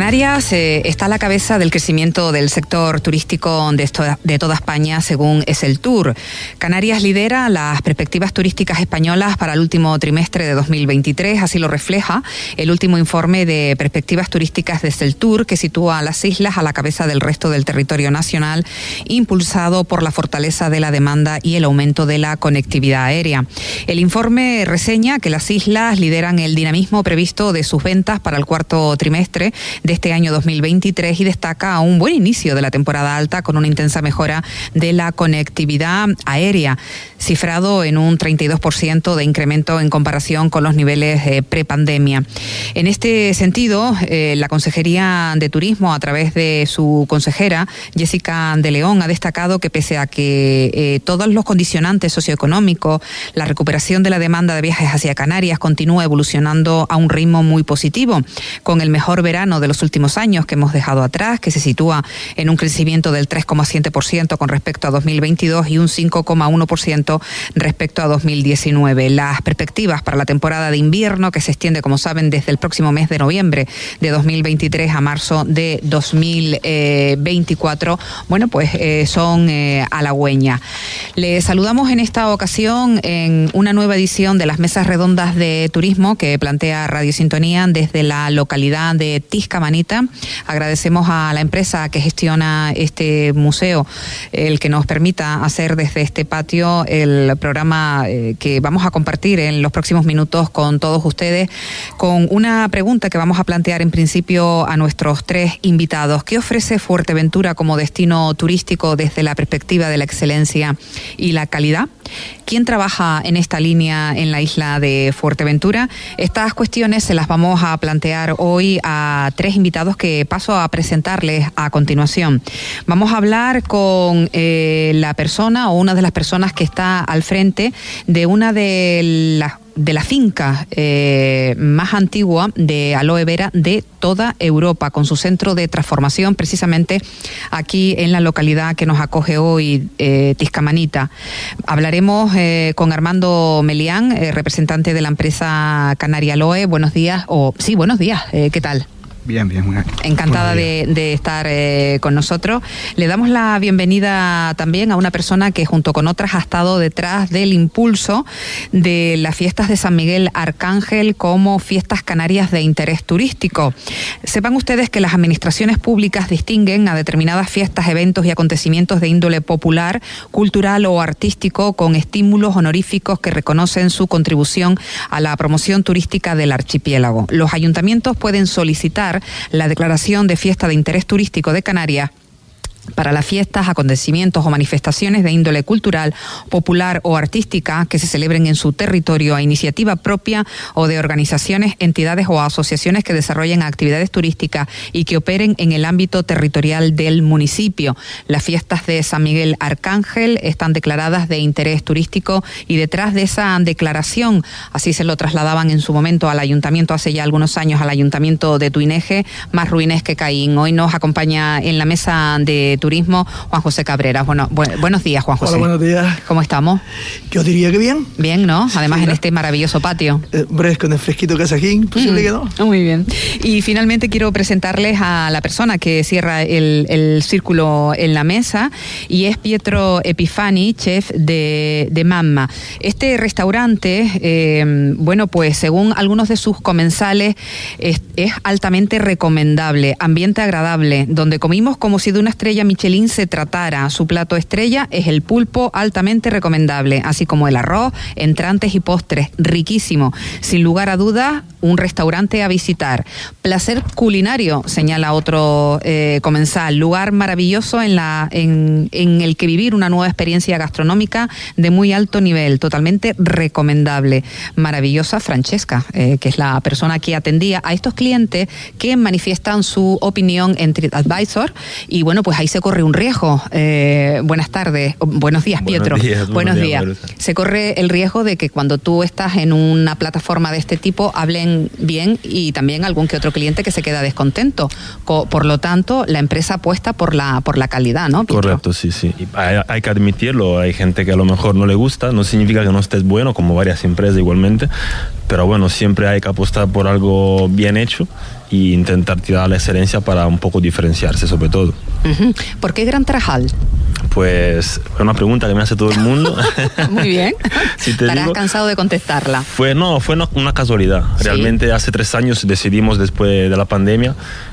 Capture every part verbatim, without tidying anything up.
Canarias eh, está a la cabeza del crecimiento del sector turístico de, esto, de toda España, según Eseltour. Canarias lidera las perspectivas turísticas españolas para el último trimestre de dos mil veintitrés, así lo refleja el último informe de perspectivas turísticas de Eseltour, que sitúa a las islas a la cabeza del resto del territorio nacional, impulsado por la fortaleza de la demanda y el aumento de la conectividad aérea. El informe reseña que las islas lideran el dinamismo previsto de sus ventas para el cuarto trimestre de este año dos mil veintitrés y destaca un buen inicio de la temporada alta con una intensa mejora de la conectividad aérea, cifrado en un treinta y dos por ciento de incremento en comparación con los niveles eh, prepandemia. En este sentido, eh, la Consejería de Turismo, a través de su consejera, Jessica de León, ha destacado que pese a que eh, todos los condicionantes socioeconómicos, la recuperación de la demanda de viajes hacia Canarias continúa evolucionando a un ritmo muy positivo, con el mejor verano de los últimos años que hemos dejado atrás, que se sitúa en un crecimiento del tres coma siete por ciento con respecto a dos mil veintidós y un cinco coma uno por ciento respecto a dos mil diecinueve. Las perspectivas para la temporada de invierno, que se extiende, como saben, desde el próximo mes de noviembre de dos mil veintitrés a marzo de dos mil veinticuatro, bueno, pues eh, son eh, halagüeñas. Les saludamos en esta ocasión en una nueva edición de las mesas redondas de turismo que plantea Radio Sintonía desde la localidad de Tiscamanita. Agradecemos a la empresa que gestiona este museo el que nos permita hacer desde este patio el programa eh, que vamos a compartir en los próximos minutos con todos ustedes, con una pregunta que vamos a plantear en principio a nuestros tres invitados. ¿Qué ofrece Fuerteventura como destino turístico desde la perspectiva de la excelencia y la calidad? ¿Quién trabaja en esta línea en la isla de Fuerteventura? Estas cuestiones se las vamos a plantear hoy a tres invitados que paso a presentarles a continuación. Vamos a hablar con eh, la persona o una de las personas que está al frente de una de las de la finca eh, más antigua de aloe vera de toda Europa, con su centro de transformación precisamente aquí en la localidad que nos acoge hoy, eh, Tiscamanita. Hablaremos eh, con Armando Melián, eh, representante de la empresa Canaria Aloe. Buenos días, o sí, buenos días, eh, ¿qué tal? Bien, bien. Una... Encantada de, de estar eh, con nosotros. Le damos la bienvenida también a una persona que junto con otras ha estado detrás del impulso de las fiestas de San Miguel Arcángel como fiestas canarias de interés turístico. Sepan ustedes que las administraciones públicas distinguen a determinadas fiestas, eventos y acontecimientos de índole popular, cultural o artístico con estímulos honoríficos que reconocen su contribución a la promoción turística del archipiélago. Los ayuntamientos pueden solicitar la declaración de fiesta de interés turístico de Canarias para las fiestas, acontecimientos o manifestaciones de índole cultural, popular o artística que se celebren en su territorio a iniciativa propia o de organizaciones, entidades o asociaciones que desarrollen actividades turísticas y que operen en el ámbito territorial del municipio. Las fiestas de San Miguel Arcángel están declaradas de interés turístico y detrás de esa declaración, así se lo trasladaban en su momento al ayuntamiento hace ya algunos años, al ayuntamiento de Tuineje, más ruines que Caín. Hoy nos acompaña en la mesa de Turismo Juan José Cabrera. Bueno, bu- buenos días, Juan José. Hola, buenos días. ¿Cómo estamos? Yo diría que bien. Bien, ¿no? Además, sí, en ¿no? este maravilloso patio. Eh, hombre, con el fresquito que hace aquí, imposible mm. que no. Muy bien. Y finalmente quiero presentarles a la persona que cierra el, el círculo en la mesa, y es Pietro Epifani, chef de, de Mamma. Este restaurante, eh, bueno, pues según algunos de sus comensales, es, es altamente recomendable, ambiente agradable, donde comimos como si de una estrella Michelin se tratara. Su plato estrella es el pulpo, altamente recomendable, así como el arroz, entrantes y postres, riquísimo. Sin lugar a dudas, un restaurante a visitar. Placer culinario, señala otro eh, comensal, lugar maravilloso en, la, en, en el que vivir una nueva experiencia gastronómica de muy alto nivel, totalmente recomendable. Maravillosa Francesca, eh, que es la persona que atendía a estos clientes que manifiestan su opinión en TripAdvisor, y bueno, pues ahí se corre un riesgo. Eh, buenas tardes, buenos días, Pietro. Buenos días. Buenos buenos días. días. Se corre el riesgo de que cuando tú estás en una plataforma de este tipo hablen bien, y también algún que otro cliente que se queda descontento. Co- por lo tanto, la empresa apuesta por la por la calidad, ¿no, Pietro? Correcto, sí, sí. Y hay, hay que admitirlo, hay gente que a lo mejor no le gusta, no significa que no estés bueno, como varias empresas igualmente, pero bueno, siempre hay que apostar por algo bien hecho e intentar tirar la excelencia para un poco diferenciarse sobre todo. Uh-huh. ¿Por qué Gran Tarajal? Pues es una pregunta que me hace todo el mundo. Muy bien. Si te Estarás digo, cansado de contestarla. Fue, no, fue una, una casualidad. ¿Sí? Realmente hace tres años decidimos, después de la pandemia,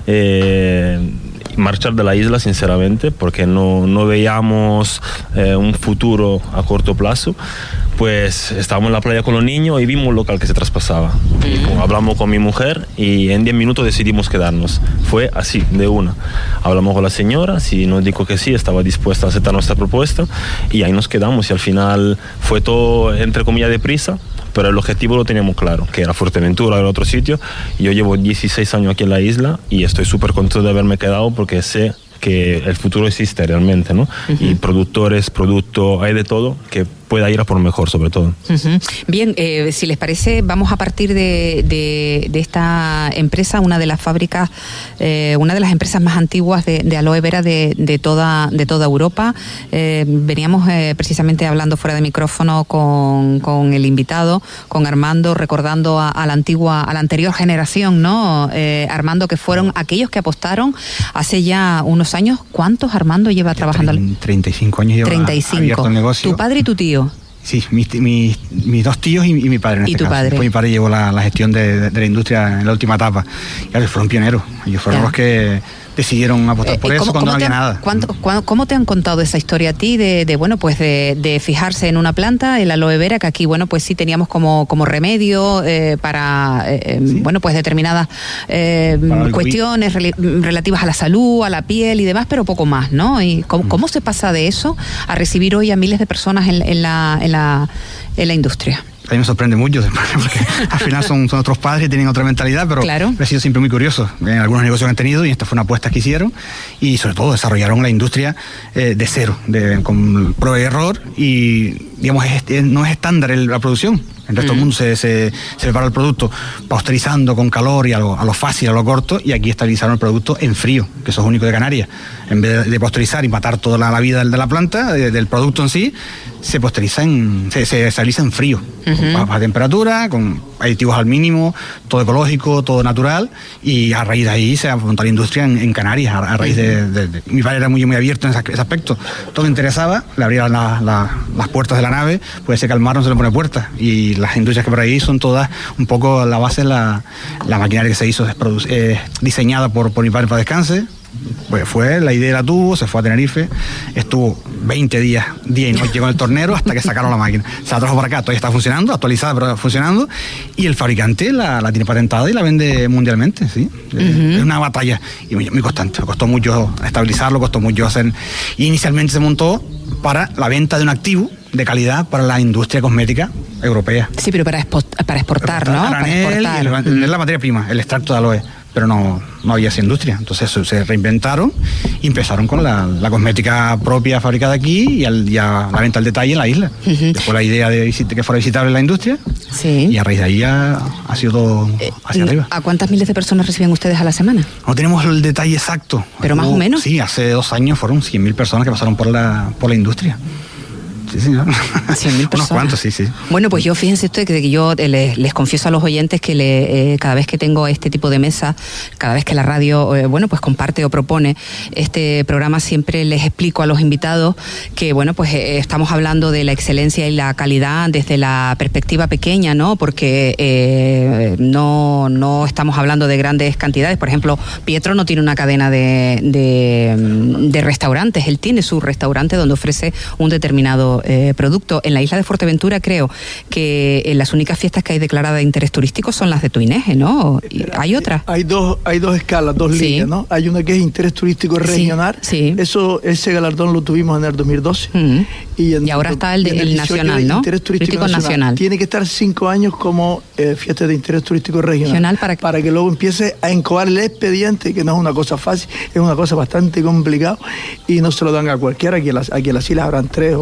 eh, marchar de la isla, sinceramente, porque no, no veíamos eh, un futuro a corto plazo. Pues estábamos en la playa con los niños y vimos un local que se traspasaba. Uh-huh. Hablamos con mi mujer y en diez minutos decidimos quedarnos. Fue así, de una. Hablamos con la señora, si nos dijo que sí, estaba dispuesta a aceptar nuestra propuesta y ahí nos quedamos. Y al final fue todo, entre comillas, deprisa, pero el objetivo lo teníamos claro, que era Fuerteventura, era otro sitio. Yo llevo dieciséis años aquí en la isla y estoy súper contento de haberme quedado porque sé que el futuro existe realmente, ¿no? Uh-huh. Y productores, producto, hay de todo que pueda ir a por mejor, sobre todo. Uh-huh. Bien, eh, si les parece, vamos a partir de, de, de esta empresa, una de las fábricas, eh, una de las empresas más antiguas de, de aloe vera de, de, toda, de toda Europa. Eh, veníamos eh, precisamente hablando fuera de micrófono con, con el invitado, con Armando, recordando a, a la antigua, a la anterior generación, ¿no? Eh, Armando, que fueron aquellos que apostaron hace ya unos años. ¿Cuántos, Armando, lleva trabajando? treinta y cinco años lleva treinta y cinco. Abierto el negocio. ¿Tu padre y tu tío? Sí, mis, mis, mis dos tíos y, y mi padre en ¿Y este tu caso. padre? Después mi padre llevó la, la gestión de, de, de la industria en la última etapa. Y claro, fueron pioneros. Ellos fueron ya. los que decidieron apostar por eh, eso cuando no había han, nada. ¿cuánto, cu- ¿Cómo te han contado esa historia a ti de, de bueno, pues de, de fijarse en una planta, el aloe vera, que aquí, bueno, pues sí teníamos como, como remedio eh, para, eh, ¿sí? bueno, pues determinadas eh, para cuestiones rel- relativas a la salud, a la piel y demás, pero poco más, ¿no? Y cómo, mm. ¿cómo se pasa de eso a recibir hoy a miles de personas en, en, la, en, la, en la industria? A mí me sorprende mucho, porque al final son, son otros padres y tienen otra mentalidad, pero claro. he sido siempre muy curioso en algunos negocios que han tenido y esta fue una apuesta que hicieron y sobre todo desarrollaron la industria eh, de cero, de, con prueba y error y digamos es, es, no es estándar el, la producción. En el resto mm. del mundo se, se, se prepara el producto pasteurizando con calor y a lo, a lo fácil, a lo corto, y aquí estabilizaron el producto en frío, que eso es único de Canarias. En vez de, de pasteurizar y matar toda la, la vida de la planta, de, del producto en sí, se pasteuriza en, se, se estabiliza en frío, uh-huh. con baja temperatura, con aditivos al mínimo, todo ecológico, todo natural, y a raíz de ahí se ha montado la industria en, en Canarias, a, a raíz uh-huh. de, de, de... Mi padre era muy, muy abierto en ese, ese aspecto, todo le interesaba, le abrían la, la, las puertas de la nave, pues se calmaron, se le pone puertas, y las industrias que por ahí son todas un poco la base de la, la maquinaria que se hizo, es produ- eh, diseñada por, por mi padre para descanse. Pues fue, la idea la tuvo, se fue a Tenerife, estuvo veinte días, día y noche con el tornero hasta que sacaron la máquina. Se la trajo para acá, todavía está funcionando, actualizada, pero funcionando, y el fabricante la, la tiene patentada y la vende mundialmente, ¿sí? Uh-huh. Es una batalla y muy, muy constante, costó mucho estabilizarlo, costó mucho hacer. Y inicialmente se montó para la venta de un activo de calidad para la industria cosmética europea. Sí, pero para, expo- para exportar, ¿no? Para exportar. El, el, la materia prima, el extracto de aloe. Pero no, no había esa industria. Entonces se reinventaron y empezaron con la, la cosmética propia fabricada aquí y, al, y a la venta al detalle en la isla. Uh-huh. Después la idea de que fuera visitable la industria, sí. Y a raíz de ahí ha, ha sido todo hacia eh, arriba. ¿A cuántas miles de personas reciben ustedes a la semana? No tenemos el detalle exacto. ¿Pero más uh, o menos? Sí, hace dos años fueron cien mil personas que pasaron por la, por la industria. Sí, señor. cien mil personas. Unos cuantos, sí, sí. Bueno, pues yo, fíjense usted que yo les, les confieso a los oyentes que le, eh, cada vez que tengo este tipo de mesa, cada vez que la radio, eh, bueno, pues comparte o propone este programa, siempre les explico a los invitados que, bueno, pues eh, estamos hablando de la excelencia y la calidad desde la perspectiva pequeña, ¿no? Porque eh, no, no estamos hablando de grandes cantidades. Por ejemplo, Pietro no tiene una cadena de, de, de restaurantes, él tiene su restaurante donde ofrece un determinado Eh, producto. En la isla de Fuerteventura creo que eh, las únicas fiestas que hay declaradas de interés turístico son las de Tuineje, ¿no? ¿Y ¿Hay otras? Hay dos, hay dos escalas, dos sí. líneas, ¿no? Hay una que es interés turístico regional. Sí, sí. Eso, ese galardón lo tuvimos en el dos mil doce. Uh-huh. Y, en, y ahora está el, de, el nacional, ¿no? Interés turístico, turístico nacional. nacional. Tiene que estar cinco años como eh, fiesta de interés turístico regional. regional para, que... para que luego empiece a encobar el expediente, que no es una cosa fácil, es una cosa bastante complicada y no se lo dan a cualquiera. Aquí en las, aquí en las islas habrán tres o cuatro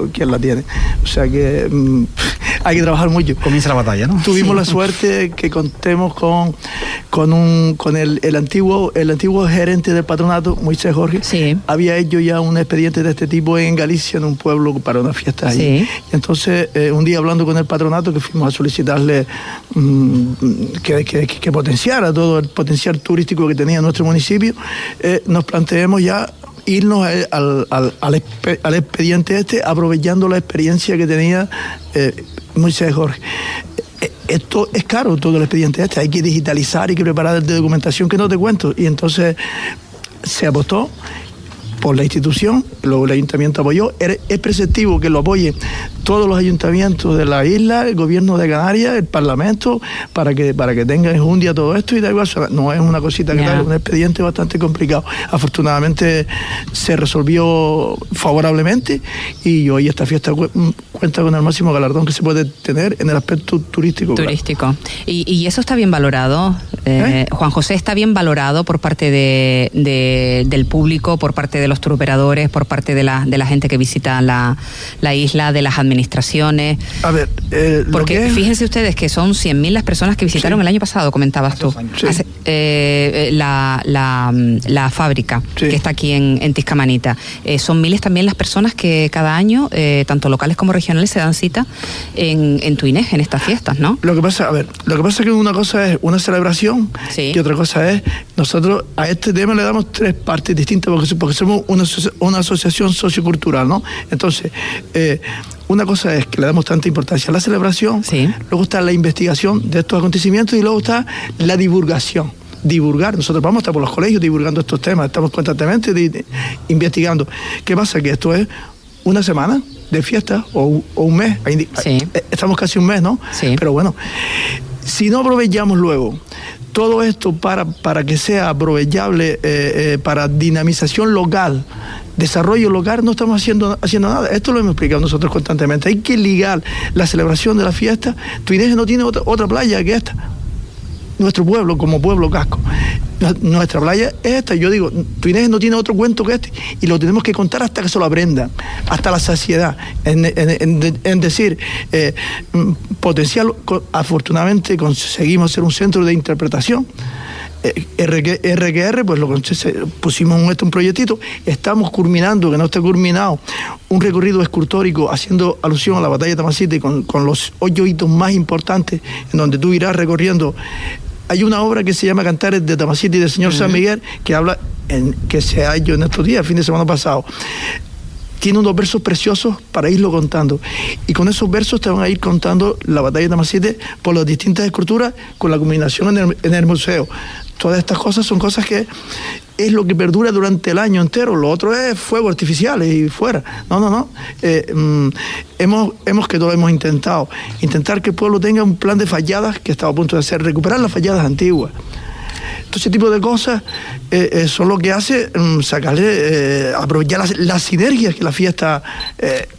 quien la tiene. O sea que mmm, hay que trabajar mucho. Comienza la batalla, ¿no? Tuvimos sí. la suerte que contemos con, con, un, con el, el, antiguo, el antiguo gerente del patronato, Moisés Jorge. Sí. Había hecho ya un expediente de este tipo en Galicia, en un pueblo para una fiesta allí. Sí. Entonces, eh, un día hablando con el patronato, que fuimos a solicitarle mmm, que, que, que potenciara todo el potencial turístico que tenía nuestro municipio, eh, nos planteemos ya irnos al, al, al, al expediente este, aprovechando la experiencia que tenía eh, Moisés Jorge. Esto es caro, todo el expediente este, hay que digitalizar, hay que preparar de documentación que no te cuento. Y entonces se apostó por la institución, luego el ayuntamiento apoyó. Es preceptivo que lo apoyen todos los ayuntamientos de la isla, el gobierno de Canarias, el parlamento, para que para que tengan enjundia todo esto y da igual. No es una cosita que yeah. tal, es un expediente bastante complicado. Afortunadamente se resolvió favorablemente y hoy esta fiesta cu cuenta con el máximo galardón que se puede tener en el aspecto turístico. Turístico. Claro. Y, y eso está bien valorado, eh, ¿Eh? Juan José, está bien valorado por parte de, de, del público, por parte de los turoperadores, por parte de la, de la gente que visita la, la isla, de las administraciones. A ver, eh, porque es... fíjense ustedes que son cien mil las personas que visitaron sí. el año pasado, comentabas tú. Sí. Hace, eh, la, la, la fábrica sí. que está aquí en, en Tiscamanita. Eh, son miles también las personas que cada año, eh, tanto locales como regionales, se dan cita en, en Tuinés, en estas fiestas, ¿no? Lo que pasa, a ver, lo que pasa es que una cosa es una celebración sí. y otra cosa es, nosotros a este tema le damos tres partes distintas porque, porque somos una, una asociación sociocultural, ¿no? Entonces, eh, una cosa es que le damos tanta importancia a la celebración, sí. luego está la investigación de estos acontecimientos y luego está la divulgación. Divulgar, nosotros vamos a estar por los colegios divulgando estos temas, estamos constantemente de, de, investigando. ¿Qué pasa? Que esto es una semana de fiesta o, o un mes, sí. estamos casi un mes, ¿no? Sí. Pero bueno, si no aprovechamos luego todo esto para, para que sea aprovechable eh, eh, para dinamización local, desarrollo local, no estamos haciendo, haciendo nada. Esto lo hemos explicado nosotros constantemente. Hay que ligar la celebración de la fiesta. Tuinés no tiene otra, otra playa que esta. Nuestro pueblo, como pueblo casco, nuestra playa es esta. Yo digo, Tuinés no tiene otro cuento que este y lo tenemos que contar hasta que se lo aprendan, hasta la saciedad, en, en, en, en decir, eh, potencial. Afortunadamente conseguimos ser un centro de interpretación. R Q R, pues lo pusimos un, un proyectito, estamos culminando, que no está culminado, un recorrido escultórico haciendo alusión a la batalla de Tamasite con, con los ocho hitos más importantes en donde tú irás recorriendo. Hay una obra que se llama Cantares de Tamasite y del Señor uh-huh. San Miguel, que habla, en, que se ha hecho en estos días, el fin de semana pasado. Tiene unos versos preciosos para irlo contando. Y con esos versos te van a ir contando la batalla de Tamasite por las distintas esculturas, con la combinación en el, en el museo. Todas estas cosas son cosas que es lo que perdura durante el año entero. Lo otro es fuego artificial y fuera. No, no, no. Eh, mm, hemos, hemos que todo hemos intentado. Intentar que el pueblo tenga un plan de falladas que estaba a punto de hacer, recuperar las falladas antiguas. Todo ese tipo de cosas eh, eh, son lo que hace mm, sacarle, eh, aprovechar las, las sinergias que la fiesta eh,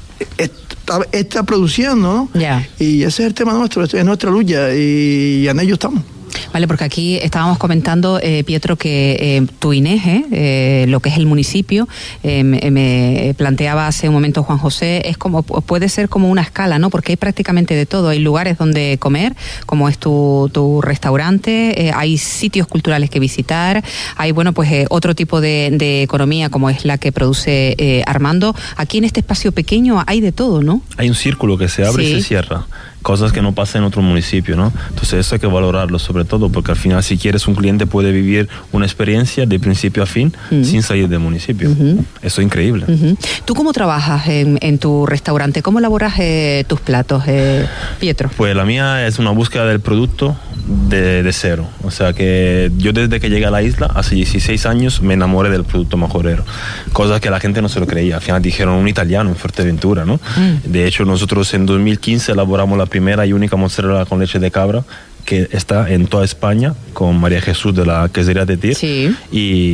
está, está produciendo, ¿no? Yeah. Y ese es el tema nuestro, es nuestra lucha y, y en ello estamos. Vale, porque aquí estábamos comentando, eh, Pietro, que eh, Tuinés, eh, eh, lo que es el municipio, eh, me, me planteaba hace un momento Juan José, es como puede ser como una escala, ¿no? Porque hay prácticamente de todo. Hay lugares donde comer, como es tu, tu restaurante, eh, hay sitios culturales que visitar, hay, bueno, pues eh, otro tipo de, de economía como es la que produce eh, Armando. Aquí en este espacio pequeño hay de todo, ¿no? Hay un círculo que se abre sí. y se cierra. Cosas que no pasan en otro municipio, ¿no? Entonces eso hay que valorarlo sobre todo, porque al final si quieres un cliente puede vivir una experiencia de principio a fin uh-huh. sin salir del municipio. Uh-huh. Eso es increíble. Uh-huh. ¿Tú cómo trabajas en, en tu restaurante? ¿Cómo elaboras eh, tus platos, eh, Pietro? Pues la mía es una búsqueda del producto de, de cero. O sea que yo desde que llegué a la isla, hace dieciséis años, me enamoré del producto majorero. Cosas que la gente no se lo creía. Al final dijeron un italiano en Fuerteventura, ¿no? Uh-huh. De hecho, nosotros en dos mil quince elaboramos la primera y única mozzarella con leche de cabra que está en toda España con María Jesús de la quesería de Tir. Sí. Y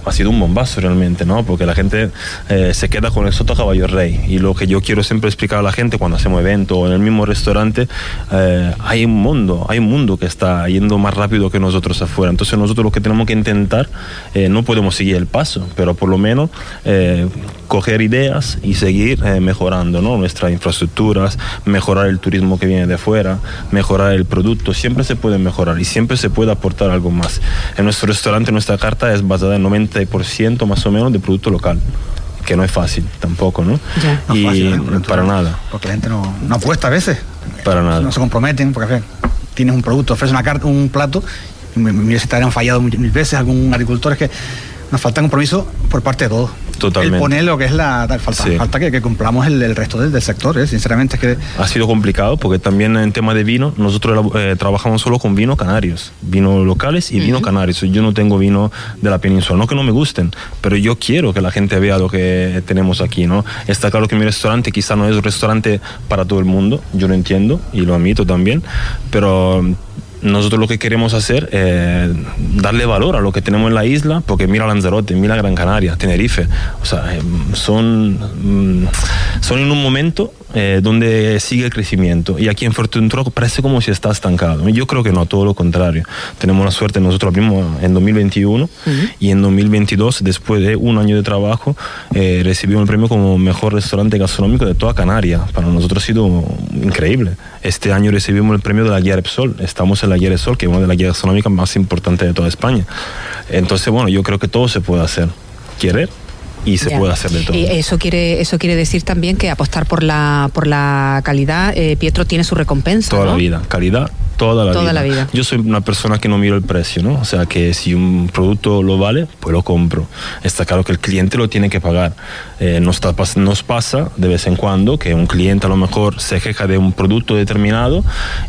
ha sido un bombazo realmente, ¿no? Porque la gente eh, se queda con el Soto Caballo Rey, y lo que yo quiero siempre explicar a la gente cuando hacemos eventos o en el mismo restaurante, eh, hay un mundo, hay un mundo que está yendo más rápido que nosotros afuera. Entonces nosotros lo que tenemos que intentar, eh, no podemos seguir el paso, pero por lo menos eh, coger ideas y seguir eh, mejorando, ¿no? Nuestras infraestructuras, mejorar el turismo que viene de afuera, mejorar el producto. Siempre se puede mejorar y siempre se puede aportar algo más. En nuestro restaurante, nuestra carta es basada en noventa por ciento más o menos de producto local, que no es fácil tampoco, ¿no? Ya. No y es fácil, ¿no? para nada. Porque la gente no, no apuesta a veces. Para nada. No se comprometen, porque tienes un producto, ofreces una carta, un plato, y mira si te habrán fallado mil veces algún agricultor. Es que nos falta compromiso por parte de todos. Totalmente. El poner lo que es la... Falta, sí. falta que, que cumplamos el, el resto del, del sector, ¿eh? Sinceramente es que... Ha sido complicado porque también en tema de vino, nosotros eh, trabajamos solo con vino canarios, vino locales y uh-huh. vino canarios. Yo no tengo vino de la península, no que no me gusten, pero yo quiero que la gente vea lo que tenemos aquí, ¿no? Está claro que mi restaurante quizá no es un restaurante para todo el mundo, yo lo entiendo y lo admito también, pero... nosotros lo que queremos hacer es eh, darle valor a lo que tenemos en la isla, porque mira Lanzarote, mira Gran Canaria, Tenerife, o sea, eh, son, mm, son en un momento eh, donde sigue el crecimiento, y aquí en Fuerteventura parece como si está estancado. Yo creo que no, todo lo contrario. Tenemos la suerte, nosotros abrimos en dos mil veintiuno uh-huh. y en dos mil veintidós, después de un año de trabajo, eh, recibimos el premio como mejor restaurante gastronómico de toda Canarias. Para nosotros ha sido increíble. Este año recibimos el premio de la Guía Repsol, estamos en la Guía Repsol, que es una de las guías gastronómicas más importantes de toda España. Entonces, bueno, yo creo que todo se puede hacer. Querer y se ya. puede hacer de todo. Y eso quiere eso quiere decir también que apostar por la por la calidad, eh, Pietro, tiene su recompensa, toda ¿no? la vida, calidad toda la toda vida. la vida. Yo soy una persona que no miro el precio, ¿no? O sea, que si un producto lo vale, pues lo compro. Está claro que el cliente lo tiene que pagar. Eh, nos, nos pasa de vez en cuando que un cliente a lo mejor se queja de un producto determinado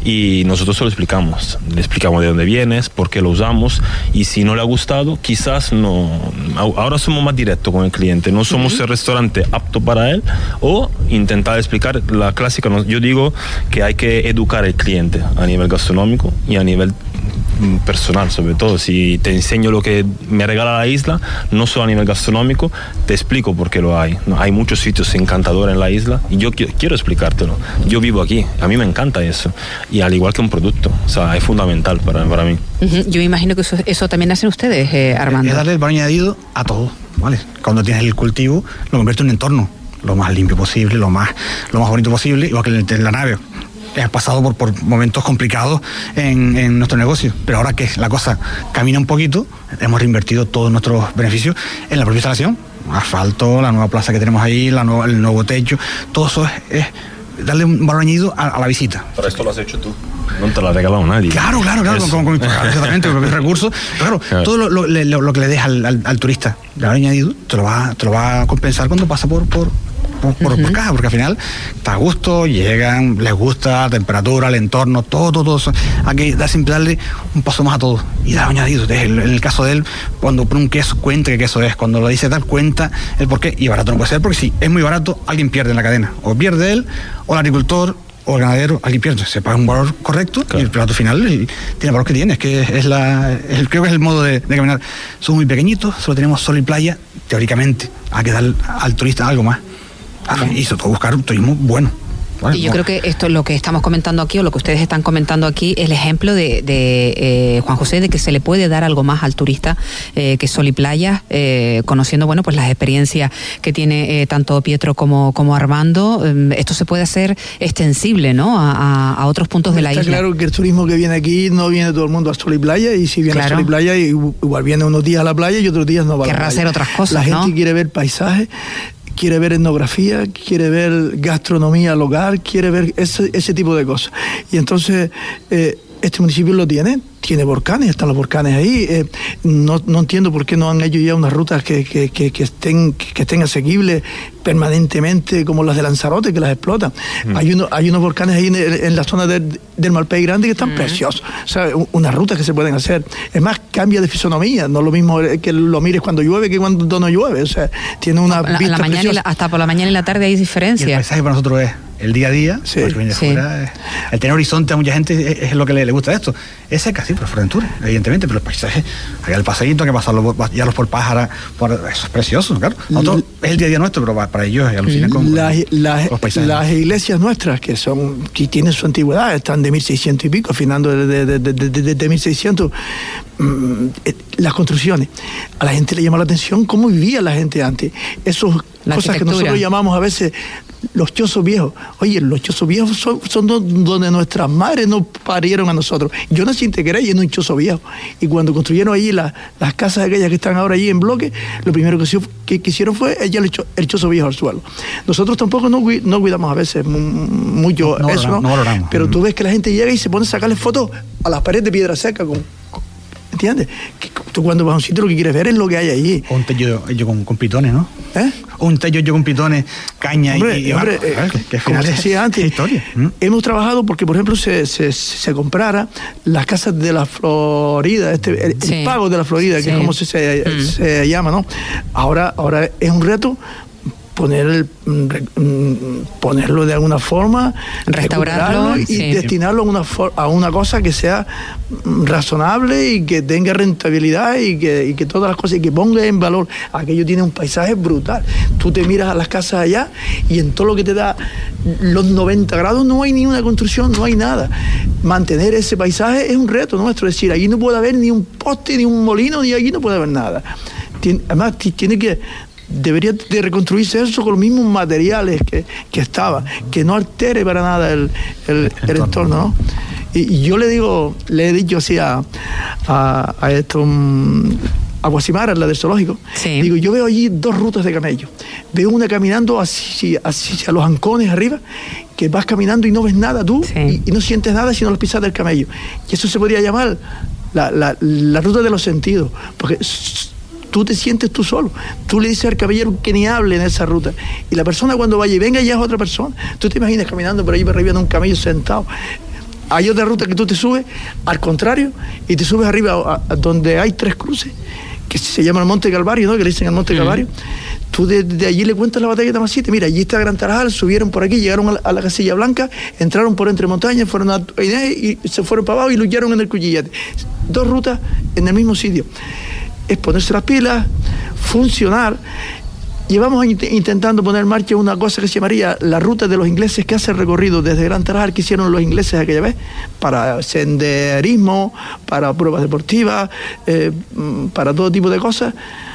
y nosotros se lo explicamos. Le explicamos de dónde vienes, por qué lo usamos, y si no le ha gustado, quizás no. Ahora somos más directos con el cliente. No somos uh-huh. el restaurante apto para él, o intentar explicar la clásica. Yo digo que hay que educar al cliente a nivel gastronómico y a nivel personal, sobre todo. Si te enseño lo que me regala la isla, no solo a nivel gastronómico, te explico por qué lo hay. Hay muchos sitios encantadores en la isla y yo quiero explicártelo. Yo vivo aquí, a mí me encanta eso, y al igual que un producto, o sea, es fundamental para, para mí. Uh-huh. Yo imagino que eso, eso también hacen ustedes, eh, Armando. Es darle el valor añadido a todo, ¿vale? Cuando tienes el cultivo, lo convierte en un entorno lo más limpio posible, lo más, lo más bonito posible, igual que en la nave. Has pasado por, por momentos complicados en, en nuestro negocio, pero ahora que la cosa camina un poquito, hemos reinvertido todos nuestros beneficios en la propia instalación. Asfalto, la nueva plaza que tenemos ahí, la nueva, el nuevo techo, todo eso es, es darle un valor añadido a, a la visita. Pero esto lo has hecho tú, no te lo ha regalado nadie. Claro, claro, claro, con, con, con, exactamente, con los recursos. Claro, claro, todo lo, lo, lo, lo que le deja al, al, al turista, el valor añadido, te lo va, te lo va a compensar cuando pasa por... por Por, por, uh-huh. por caja, porque al final está a gusto, llegan, les gusta la temperatura, el entorno, todo, todo, todo. Hay que dar, siempre darle un paso más a todo y dar añadido. En el caso de él, cuando pone un queso, cuenta qué queso es. Cuando lo dice tal, cuenta el por qué. Y barato no puede ser, porque si es muy barato, alguien pierde en la cadena. O pierde él, o el agricultor, o el ganadero, alguien pierde. Se paga un valor correcto, claro, y el plato final tiene el valor que tiene. Es que es la, es, creo que es el modo de, de caminar. Somos muy pequeñitos, solo tenemos sol y playa. Teóricamente, hay que dar al turista algo más. Y sobre todo buscar un turismo bueno. Vale, y yo creo que esto, lo que estamos comentando aquí, o lo que ustedes están comentando aquí, es el ejemplo de, de eh, Juan José, de que se le puede dar algo más al turista eh, que sol y playa, eh, conociendo, bueno, pues las experiencias que tiene eh, tanto Pietro como, como Armando. Eh, esto se puede hacer extensible, ¿no?, a, a otros puntos de la isla. Está claro que el turismo que viene aquí no viene todo el mundo a sol y playa, y si viene claro. a sol y playa, igual viene unos días a la playa y otros días no va a la playa. Querrá hacer otras cosas, La gente ¿no? quiere ver paisajes, quiere ver etnografía, quiere ver gastronomía local, quiere ver ese, ese tipo de cosas. Y entonces, eh, este municipio lo tiene, tiene volcanes, están los volcanes ahí. Eh, no, no entiendo por qué no han hecho ya unas rutas que, que, que, que, estén, que estén asequibles permanentemente, como las de Lanzarote, que las explotan. Mm. Hay, uno, hay unos volcanes ahí en, en la zona del, del Malpey Grande que están mm. preciosos. O sea, unas rutas que se pueden hacer. Es más, cambia de fisonomía. No es lo mismo que lo mires cuando llueve que cuando no llueve. O sea, tiene una la, vista la mañana y la, hasta por la mañana y la tarde hay diferencia. Y el paisaje para nosotros es el día a día, sí, porque viene de sí. fuera, el tener horizonte a mucha gente es, es lo que le, le gusta de esto. Es seca, sí, por Fuerteventura, evidentemente, pero el paisaje, allá el paseíto que pasarlo ya los por Pájara, por, eso es precioso, claro. Nosotros, es el día a día nuestro, pero para, para ellos alucinan con, las, con las, los paisajes. Las iglesias nuestras, que son que tienen su antigüedad, están de mil seiscientos y pico, afinando desde de, de, de, de, de mil seiscientos, mmm, las construcciones. A la gente le llama la atención cómo vivía la gente antes. Esas cosas que nosotros llamamos a veces los chozos viejos. Oye, los chozos viejos son, son donde nuestras madres nos parieron a nosotros. Yo nací en Tequeray, en un chozo viejo. Y cuando construyeron allí la, las casas aquellas que están ahora allí en bloque, lo primero que, que, que hicieron fue echar el, el chozo viejo al suelo. Nosotros tampoco no, no cuidamos a veces mucho no, eso, no, no valoramos. Pero tú ves que la gente llega y se pone a sacarle fotos a las paredes de piedra seca con... ¿Entiendes? Que tú cuando vas a un sitio lo que quieres ver es lo que hay allí. O un tello yo con, con pitones, ¿no? ¿Eh? O un tello yo con pitones, caña hombre, y... y hombre, eh, eh, que, como se decía antes, historia. Hemos trabajado porque, por ejemplo, se, se, se comprara las casas de la Florida, este, el, sí. el pago de la Florida, sí. que es como se, se, mm. se llama, ¿no? Ahora, ahora es un reto poner el, ponerlo de alguna forma, restaurarlo y sí. destinarlo a una, a una cosa que sea razonable y que tenga rentabilidad y que, y que todas las cosas, y que ponga en valor. Aquello tiene un paisaje brutal. Tú te miras a las casas allá y en todo lo que te da los noventa grados no hay ni una construcción, no hay nada. Mantener ese paisaje es un reto nuestro, es decir, allí no puede haber ni un poste, ni un molino, ni allí no puede haber nada. Además, tiene que debería de reconstruirse eso con los mismos materiales que, que estaba, que no altere para nada el, el, el entorno, ¿no? Y, y yo le digo, le he dicho así a, a, a esto, um, a Guasimara, la del zoológico, sí. digo, yo veo allí dos rutas de camello, veo una caminando hacia, hacia los ancones arriba, que vas caminando y no ves nada tú, sí. y, y no sientes nada sino las pisadas del camello, y eso se podría llamar la, la, la ruta de los sentidos, porque tú te sientes tú solo. Tú le dices al caballero que ni hable en esa ruta. Y la persona cuando vaya y venga ya es otra persona. Tú te imaginas caminando por ahí para arriba en un camello sentado. Hay otra ruta que tú te subes al contrario y te subes arriba a, a donde hay tres cruces, que se llama el Monte Calvario, ¿no? Que le dicen el Monte mm. Calvario. Tú de, de allí le cuentas la batalla de Tamasite. Mira, allí está Gran Tarajal, subieron por aquí, llegaron a la, a la Casilla Blanca, entraron por entre montañas, fueron a y se fueron para abajo y lucharon en el Cuyillate. Dos rutas en el mismo sitio. Es ponerse las pilas, funcionar. Llevamos intentando poner en marcha una cosa que se llamaría la ruta de los ingleses, que hace el recorrido desde Gran Tarajal, que hicieron los ingleses aquella vez, para senderismo, para pruebas deportivas, eh, para todo tipo de cosas.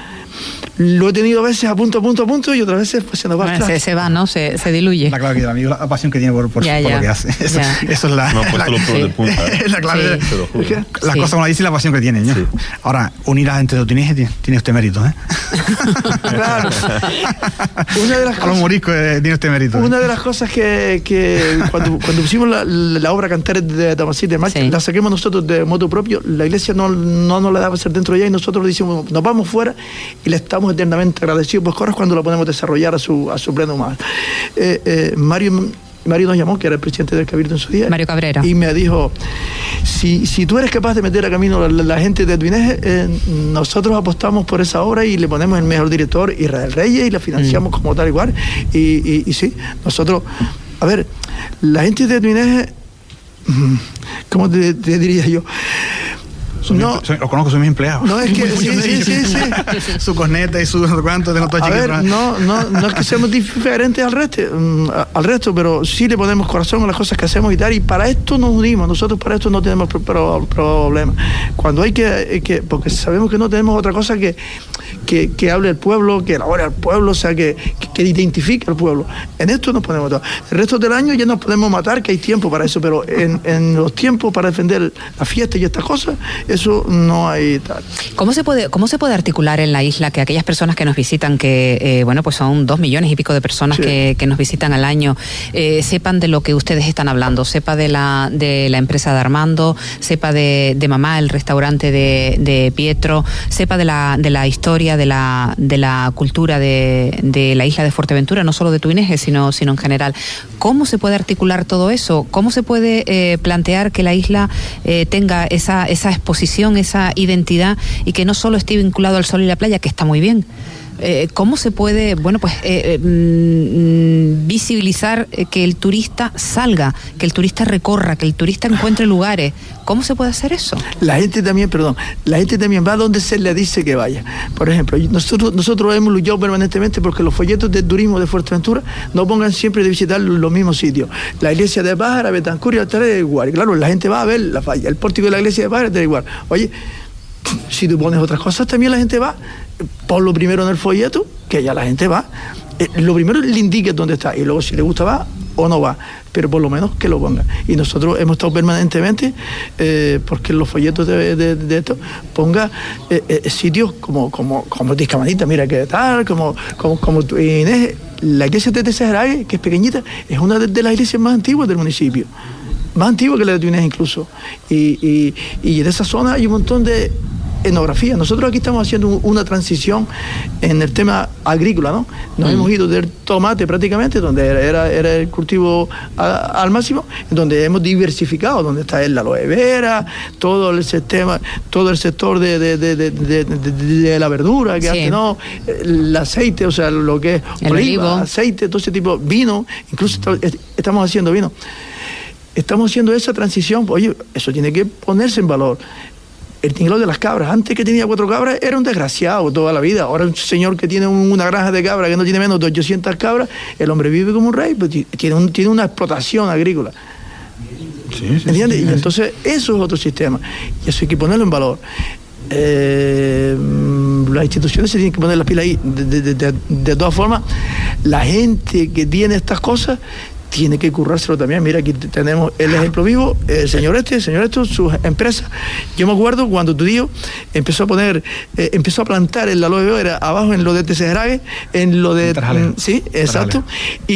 Lo he tenido a veces a punto, a punto, a punto, y otras veces pues, se nos va bueno, se, se va, ¿no? Se, se diluye. La clave que el amigo, la pasión que tiene por, por, ya, por ya. lo que hace. Eso, eso es la... No, pues la, lo sí. de punta. Es la clave. Sí. De, la sí. cosa como la dice y la pasión que tiene. ¿no? Sí. Ahora, unir a gente de Utineje tiene, tiene usted mérito, ¿eh? Claro. Una de las a los moriscos eh, tiene usted mérito. Una ¿eh? de las cosas que, que cuando, cuando pusimos la, la obra Cantares de Tamasite en marcha, sí. la saquemos nosotros de moto propio, la iglesia no, no nos la daba hacer dentro de ella y nosotros le decimos, nos vamos fuera y le estamos eternamente agradecidos. Pues ahora es cuando la podemos desarrollar a su, a su pleno mal. Eh, eh, Mario, Mario nos llamó, que era el presidente del Cabildo en su día. Mario Cabrera. Y me dijo, si, si tú eres capaz de meter a camino la, la gente de Tuineje, eh, nosotros apostamos por esa obra y le ponemos el mejor director, Israel Reyes, y la financiamos mm. como tal igual. Y, y, y sí, nosotros, a ver, la gente de Tuineje, ¿cómo te, te diría yo? Son no, mi, son, los conozco, son mis empleados. No, es que sí, sí, sí, sí. Su corneta y su no sé cuánto, tengo todo A chiquito. ver, no, no, no es que seamos diferentes al resto, al resto, pero sí le ponemos corazón a las cosas que hacemos y tal, y para esto nos unimos. Nosotros para esto no tenemos pro, pro, problema. Cuando hay que, que, porque sabemos que no tenemos otra cosa que, que, que hable el pueblo, que elabore al pueblo, o sea, que, que, que identifique al pueblo. En esto nos ponemos todo. El resto del año ya nos podemos matar, que hay tiempo para eso, pero en, en los tiempos para defender la fiesta y estas cosas, eso no hay tal. ¿Cómo se puede, cómo se puede articular en la isla que aquellas personas que nos visitan, que eh, bueno, pues son dos millones y pico de personas sí. que, que nos visitan al año, eh, sepan de lo que ustedes están hablando, sepa de la de la empresa de Armando, sepa de, de Mamá, el restaurante de, de Pietro, sepa de la de la historia, de la de la cultura de, de la isla de Fuerteventura, no solo de Tuineje, sino, sino en general? ¿Cómo se puede articular todo eso? ¿Cómo se puede eh, plantear que la isla eh, tenga esa, esa exposición, esa identidad, y que no solo esté vinculado al sol y la playa, que está muy bien? Eh, ¿Cómo se puede, bueno, pues eh, eh, visibilizar eh, que el turista salga, que el turista recorra, que el turista encuentre lugares. ¿Cómo se puede hacer eso? La gente también, perdón, la gente también va donde se le dice que vaya. Por ejemplo, nosotros, nosotros hemos luchado permanentemente porque los folletos de turismo de Fuerteventura no pongan siempre de visitar los mismos sitios. La iglesia de Pájara, Betancur y Altares de igual. Claro, la gente va a ver la falla, el pórtico de la iglesia de Pájara de igual. Oye, si tú pones otras cosas también la gente va. Pon lo primero en el folleto, que ya la gente va. Eh, lo primero le indique dónde está y luego si le gusta va o no va, pero por lo menos que lo ponga. Y nosotros hemos estado permanentemente eh, porque en los folletos de, de, de esto ponga eh, eh, sitios como como como Tiscamanita, mira que tal, como como, como Inés, la iglesia de Teserague, que es pequeñita, es una de, de las iglesias más antiguas del municipio, más antigua que la de Tuinés incluso, y, y, y en esa zona hay un montón de etnografía. Nosotros aquí estamos haciendo una transición en el tema agrícola, ¿no? Nos mm. hemos ido del tomate prácticamente, donde era, era el cultivo a, al máximo, donde hemos diversificado, donde está la aloe vera, todo el sistema, todo el sector de, de, de, de, de, de, de la verdura, que sí. Antes no, el aceite, o sea, lo que es el oliva, olivo. aceite, todo ese tipo, vino, incluso estamos haciendo vino. Estamos haciendo esa transición, oye, eso tiene que ponerse en valor. El tinglado de las cabras, antes que tenía cuatro cabras, era un desgraciado toda la vida. Ahora un señor que tiene un, una granja de cabras que no tiene menos de ochocientas cabras, el hombre vive como un rey, pues tiene, un, tiene una explotación agrícola. Sí, sí, ¿entiendes? Sí, sí, y entonces eso es otro sistema. Y eso hay que ponerlo en valor. Eh, las instituciones se tienen que poner las pilas ahí. De, de, de, de todas formas, la gente que tiene estas cosas tiene que currárselo también. Mira, aquí tenemos el ejemplo vivo, el señor este, el señor esto, sus empresas. Yo me acuerdo cuando tu tío empezó a poner, eh, empezó a plantar el aloe vera abajo en lo de Teserague, en lo de... Mm, sí, exacto.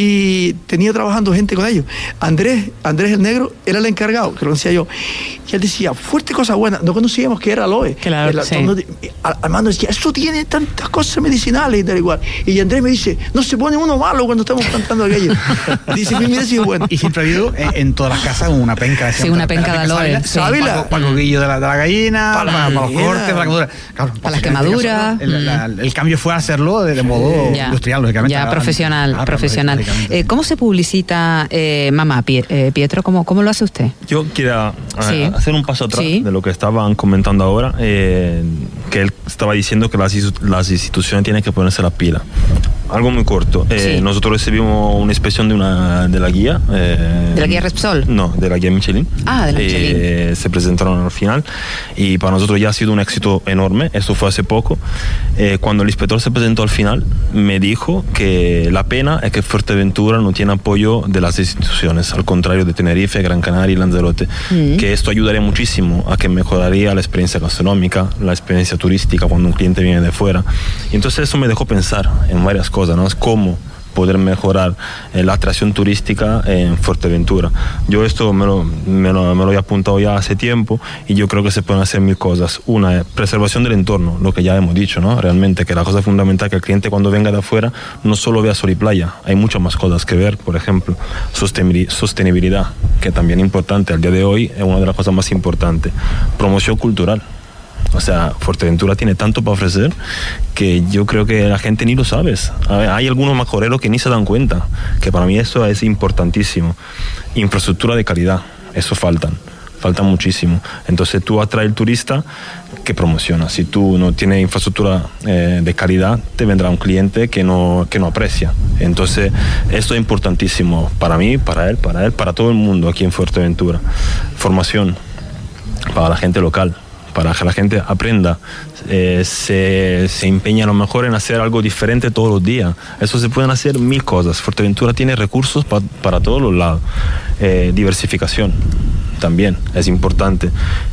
Y tenía trabajando gente con ellos. Andrés, Andrés el Negro, era el encargado, que lo decía yo. Y él decía, fuerte cosa buena. No conocíamos que era aloe. Claro, el, sí. Armando decía, esto tiene tantas cosas medicinales y tal igual. Y Andrés me dice, no se pone uno malo cuando estamos plantando aquello. Dice, mira si es bueno. Y siempre ha habido en, en todas las casas una penca. Sí, una penca de aloe. Sábila, sí. Para el coquillo de la, de la gallina, para, para, para los cortes, para, la, claro, para las quemaduras. El, la, el cambio fue hacerlo de, de modo ya. industrial, lógicamente. Ya, profesional, ah, profesional. Eh, ¿Cómo se publicita eh, Mamá, Pietro? ¿Cómo, ¿Cómo lo hace usted? Yo quería sí. uh, hacer un paso atrás sí. de lo que estaban comentando ahora, eh, que él estaba diciendo que las, las instituciones tienen que ponerse la pila. Algo muy corto. Eh, sí. Nosotros recibimos una inspección de una de la guía. Eh, ¿De la guía Repsol? No, de la guía Michelin. Ah, de la Michelin. Eh, se presentaron al final y para nosotros ya ha sido un éxito enorme. Esto fue hace poco. Eh, cuando el inspector se presentó al final, me dijo que la pena es que Fuerteventura no tiene apoyo de las instituciones, al contrario de Tenerife, Gran Canaria y Lanzarote. Mm. Que esto ayudaría muchísimo a que mejoraría la experiencia gastronómica, la experiencia turística cuando un cliente viene de fuera. Y entonces eso me dejó pensar en varias cosas. Cosas, ¿no? Es cómo poder mejorar eh, la atracción turística en Fuerteventura. Yo esto me lo, me, lo, me lo he apuntado ya hace tiempo y yo creo que se pueden hacer mil cosas. Una es preservación del entorno, lo que ya hemos dicho, ¿no? Realmente que la cosa fundamental es que el cliente cuando venga de afuera no solo vea sol y playa, hay muchas más cosas que ver. Por ejemplo, sostenibilidad, que también es importante, al día de hoy es una de las cosas más importantes. Promoción cultural. O sea, Fuerteventura tiene tanto para ofrecer que yo creo que la gente ni lo sabe. Hay algunos majoreros que ni se dan cuenta, que para mí eso es importantísimo. Infraestructura de calidad, eso faltan, faltan muchísimo. Entonces tú atraes al turista que promociona. Si tú no tienes infraestructura eh, de calidad, te vendrá un cliente que no, que no aprecia. Entonces esto es importantísimo para mí, para él, para él, para todo el mundo aquí en Fuerteventura. Formación para la gente local, para que la gente aprenda, eh, se, se empeña a lo mejor en hacer algo diferente todos los días. Eso se pueden hacer mil cosas. Fuerteventura tiene recursos pa, para todos los lados. Eh, diversificación también es importante.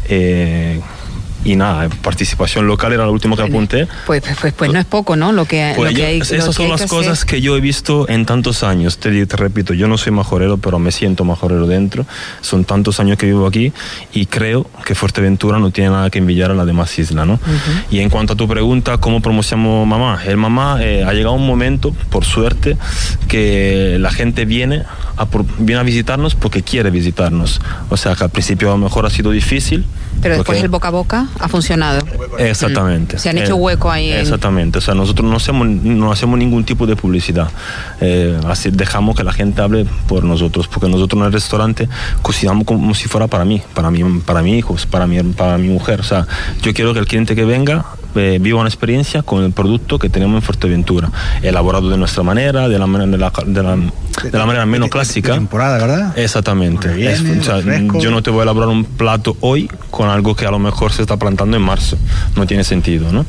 Eh, Y nada, participación local era lo último que apunté. Pues, pues, pues no es poco, ¿no? Lo que, pues lo que yo, hay. Esas lo son que las hay que cosas hacer. que yo he visto en tantos años. Te, te repito, yo no soy majorero, pero me siento majorero dentro. Son tantos años que vivo aquí y creo que Fuerteventura no tiene nada que envidiar a las demás islas, ¿no? Uh-huh. Y en cuanto a tu pregunta, ¿cómo promocionamos Mamá? El Mamá eh, ha llegado un momento, por suerte, que la gente viene a por, viene a visitarnos porque quiere visitarnos. O sea, que al principio a lo mejor ha sido difícil. Pero después el boca a boca ha funcionado. Exactamente. Mm. Se han hecho hueco ahí. En... Exactamente. O sea, nosotros no hacemos, no hacemos ningún tipo de publicidad. Eh, así dejamos que la gente hable por nosotros, porque nosotros en el restaurante cocinamos como si fuera para mí, para mí, para mis hijos, para mi, para mi mujer. O sea, yo quiero que el cliente que venga eh, viva una experiencia con el producto que tenemos en Fuerteventura, elaborado de nuestra manera, de la, de la, de la, de la manera menos clásica. De temporada, ¿verdad? Exactamente. Viene, es, o sea, yo no te voy a elaborar un plato hoy con algo que a lo mejor se está plantando en marzo. No tiene sentido, ¿no?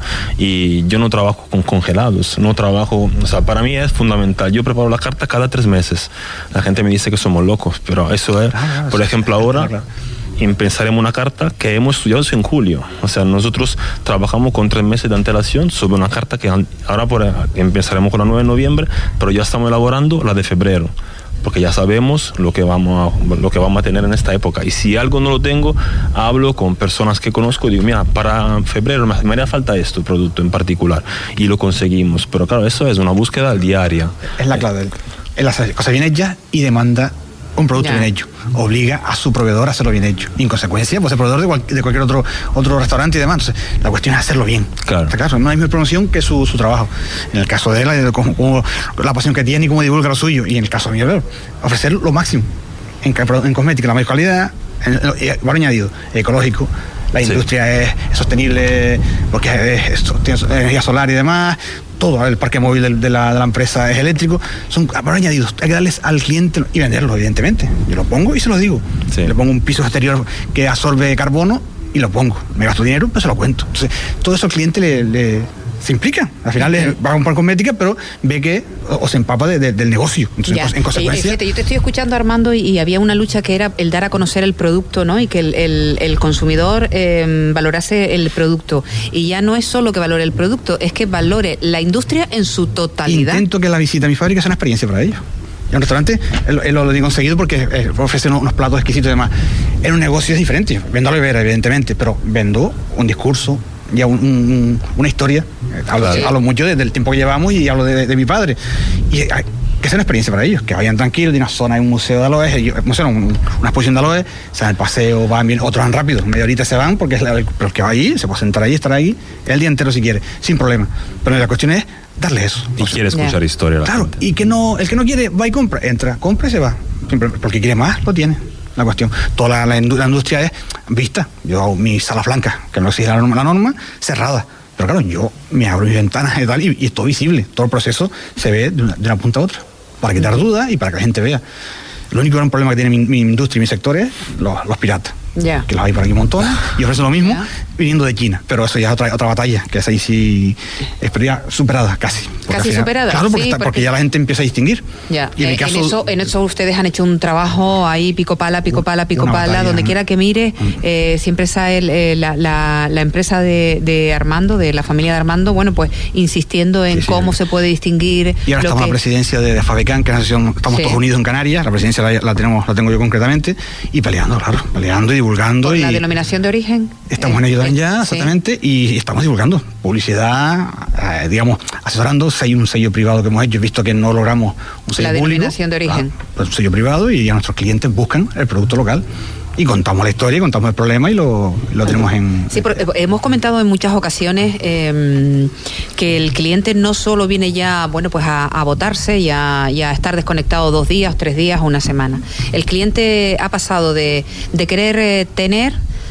Y yo no trabajo con congelados, no trabajo, o sea, para mí es fundamental. Yo preparo la carta cada tres meses. La gente me dice que somos locos, pero eso es, claro, claro, por sí, ejemplo, ahora... Claro. Empezaremos una carta que hemos estudiado en julio. O sea, nosotros trabajamos con tres meses de antelación sobre una carta que ahora por, empezaremos con la nueve de noviembre, pero ya estamos elaborando la de febrero, porque ya sabemos lo que vamos a, lo que vamos a tener en esta época. Y si algo no lo tengo, hablo con personas que conozco y digo, mira, para febrero me, me haría falta esto, producto en particular, y lo conseguimos. Pero claro, eso es una búsqueda diaria. Es la clave. Es la cosa bien hecha y demanda un producto yeah. bien hecho. Obliga a su proveedor a hacerlo bien hecho. Y en consecuencia, pues el proveedor de, cual, de cualquier otro otro restaurante y demás. Entonces, la cuestión es hacerlo bien. Claro. Claro, no hay más promoción que su, su trabajo. En el caso de él, como, como la pasión que tiene y cómo divulga lo suyo. Y en el caso de mí, ofrecer lo máximo. En, en cosmética, la mayor calidad, en, en, valor añadido, ecológico. La industria sí. es, es sostenible porque es, es, tiene energía solar y demás. Todo, el parque móvil de, de, la, de la empresa es eléctrico. Son valor añadidos. Hay que darles al cliente y venderlo, evidentemente. Yo lo pongo y se lo digo. Sí. Le pongo un piso exterior que absorbe carbono y lo pongo. Me gasto dinero, pero se lo cuento. Entonces, todo eso al cliente le... le se implica, al final le va a comprar cosmética, pero ve que o, o se empapa de, de, del negocio. Entonces, ya. en consecuencia... Fíjate, yo te estoy escuchando, Armando, y, y había una lucha que era el dar a conocer el producto, ¿no? Y que el, el, el consumidor eh, valorase el producto. Y ya no es solo que valore el producto, es que valore la industria en su totalidad. Intento que la visita a mi fábrica sea una experiencia para ellos. En un restaurante, él, él lo he conseguido porque eh, ofrece unos, unos platos exquisitos y demás. En un negocio es diferente. Vendo a la bebera, evidentemente, pero vendo un discurso, ya un, un, una historia. Hablo, claro. hablo mucho de, del tiempo que llevamos y hablo de, de, de mi padre. Y hay, que sea una experiencia para ellos, que vayan tranquilos, de una zona, hay un museo de aloes, ellos, museo, un, una exposición de aloes, se dan el paseo, van bien, otros van rápido, media horita se van, porque es la, pero el que va ahí, se puede sentar ahí, estar ahí el día entero si quiere, sin problema. Pero la cuestión es darle eso. Y quiere escuchar yeah. historia. Claro, gente. Y que no, el que no quiere, va y compra, entra, compra y se va. Porque quiere más, lo tiene. La cuestión, toda la, la, la industria es vista. Yo hago mi sala blanca, que no exige la norma, la norma, cerrada. Pero claro, yo me abro mis ventanas y tal, y, y es todo visible. Todo el proceso se ve de una, de una punta a otra, para quitar dudas y para que la gente vea. El único gran problema que tiene mi, mi industria y mi sector es los, los piratas. Yeah. Que los hay por aquí un montón y ofrecen lo mismo yeah. viniendo de China, pero eso ya es otra, otra batalla, que es ahí sí es ya superada casi. Casi final, superada. Claro, porque, sí, está, porque... porque ya la gente empieza a distinguir. Yeah. Y en, eh, caso, en, eso, en eso ustedes han hecho un trabajo ahí, pico pala, pico pala, pico pala, batalla, donde ¿no? quiera que mire, mm. eh, siempre sale eh, la, la, la empresa de, de Armando, de la familia de Armando, bueno, pues insistiendo en sí, sí, cómo sí. se puede distinguir. Y ahora estamos en que... la presidencia de Fabecan, que es una asociación, estamos sí. todos unidos en Canarias, la presidencia la, la tenemos, la tengo yo concretamente, y peleando, claro, peleando y divulgando. ¿Por y... la denominación de origen? Estamos eh, en ello también ya, exactamente, sí. y estamos divulgando publicidad, eh, digamos, asesorando. Si hay un sello privado que hemos hecho, visto que no logramos un sello la público. La denominación de origen. Ah, pues un sello privado y ya nuestros clientes buscan el producto local. Y contamos la historia, contamos el problema y lo, lo tenemos en... Sí, porque hemos comentado en muchas ocasiones eh, que el cliente no solo viene ya, bueno, pues a, a botarse y a, y a estar desconectado dos días, tres días o una semana. El cliente ha pasado de, de querer eh, tener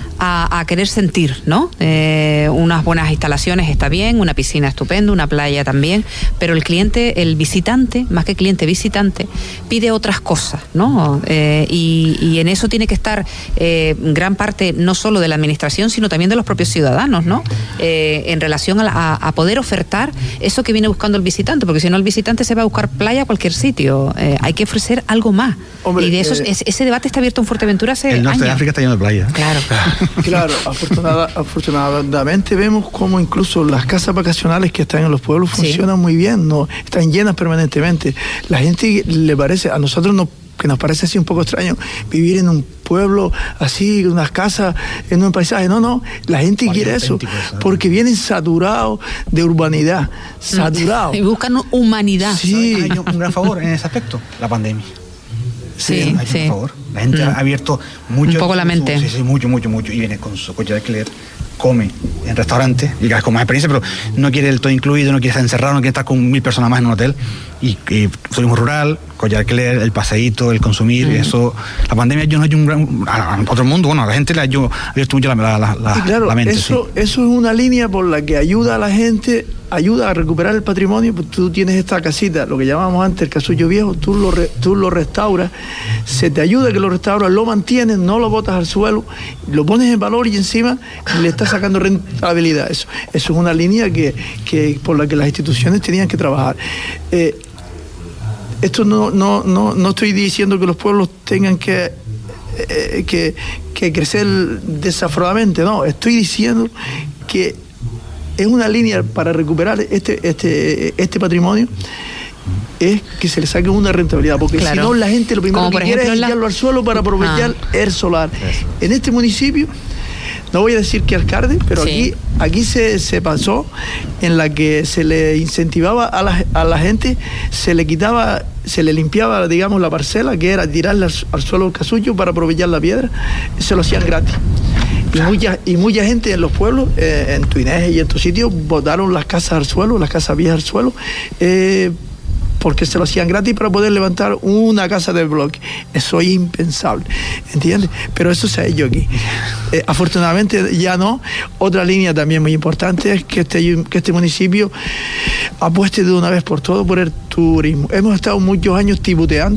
A, a querer sentir, ¿no? Eh, unas buenas instalaciones está bien, una piscina estupenda, una playa también, pero el cliente, el visitante, más que cliente, visitante, pide otras cosas, ¿no? Eh, y, y en eso tiene que estar eh, gran parte no solo de la administración, sino también de los propios ciudadanos, ¿no? Eh, en relación a, la, a, a poder ofertar eso que viene buscando el visitante, porque si no el visitante se va a buscar playa a cualquier sitio. Eh, hay que ofrecer algo más. Hombre, y de eso, eh, es, ese debate está abierto en Fuerteventura hace el norte años. de África está lleno de playa. Claro. Claro, afortunada, afortunadamente vemos como incluso las casas vacacionales que están en los pueblos funcionan sí. muy bien, no están llenas permanentemente. La gente le parece, a nosotros no, que nos parece así un poco extraño vivir en un pueblo así, unas casas en un paisaje. No, no, la gente Vaya quiere eso, porque vienen saturados de urbanidad, saturados. Y buscan humanidad. Sí, hay un gran favor en ese aspecto, la pandemia. Sí, Ay, sí. Por favor. La gente Mm. ha abierto mucho. Un poco la su- mente. Sí, sí, mucho, mucho, mucho. Y viene con su coche de alquiler, come en restaurantes, y cada vez con más experiencia, pero no quiere el todo incluido, no quiere estar encerrado, no quiere estar con mil personas más en un hotel. Y, y turismo rural, coche de alquiler, el paseíto, el consumir, Mm. eso. La pandemia yo no hay un gran. A, a otro mundo, bueno, a la gente le ha yo- ha abierto mucho la, la, la, la, Y claro, la mente. eso, sí. eso es una línea por la que ayuda a la gente, ayuda a recuperar el patrimonio. Pues tú tienes esta casita, lo que llamábamos antes el casullo viejo, tú lo, re- tú lo restauras, se te ayuda a que lo restauras, lo mantienes, no lo botas al suelo, lo pones en valor y encima le estás sacando rentabilidad. Eso, eso es una línea que, que por la que las instituciones tenían que trabajar. Eh, esto no, no, no, no estoy diciendo que los pueblos tengan que Eh, que, que crecer desaforadamente, no, estoy diciendo que es una línea para recuperar este, este, este patrimonio, es que se le saque una rentabilidad, porque Claro. si no la gente lo primero Como que por quiere ejemplo es la- echarlo al suelo para aprovechar Ah. el solar. En este municipio, no voy a decir que alcalde, pero Sí. aquí, aquí se, se pasó en la que se le incentivaba a la, a la gente, se le quitaba, se le limpiaba, digamos, la parcela, que era tirarla al, al suelo del casullo para aprovechar la piedra, se lo hacían gratis. Y mucha, y mucha gente en los pueblos, eh, en Tuinés y en estos sitios, botaron las casas al suelo, las casas viejas al suelo, eh, porque se lo hacían gratis para poder levantar una casa de bloque. Eso es impensable, ¿entiendes? Pero eso se ha hecho aquí. Eh, afortunadamente ya no. Otra línea también muy importante es que este, que este municipio apueste de una vez por todo por el turismo. Hemos estado muchos años tibuteando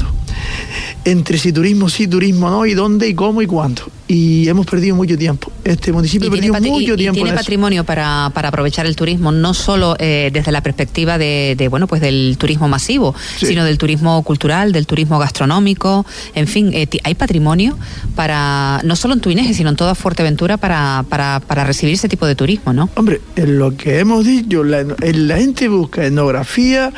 entre si turismo sí, turismo no, y dónde, y cómo, y cuándo. Y hemos perdido mucho tiempo. Este municipio Y ha tiene, perdido patri- mucho y- y tiempo tiene en eso. patrimonio para, para aprovechar el turismo, no solo eh, desde la perspectiva de, de, bueno, pues del turismo masivo, Sí. sino del turismo cultural, del turismo gastronómico, en fin, eh, ti- hay patrimonio para, no solo en Tuineje, sino en toda Fuerteventura para, para, para recibir ese tipo de turismo, ¿no? Hombre, en lo que hemos dicho, la, en la gente busca etnografía.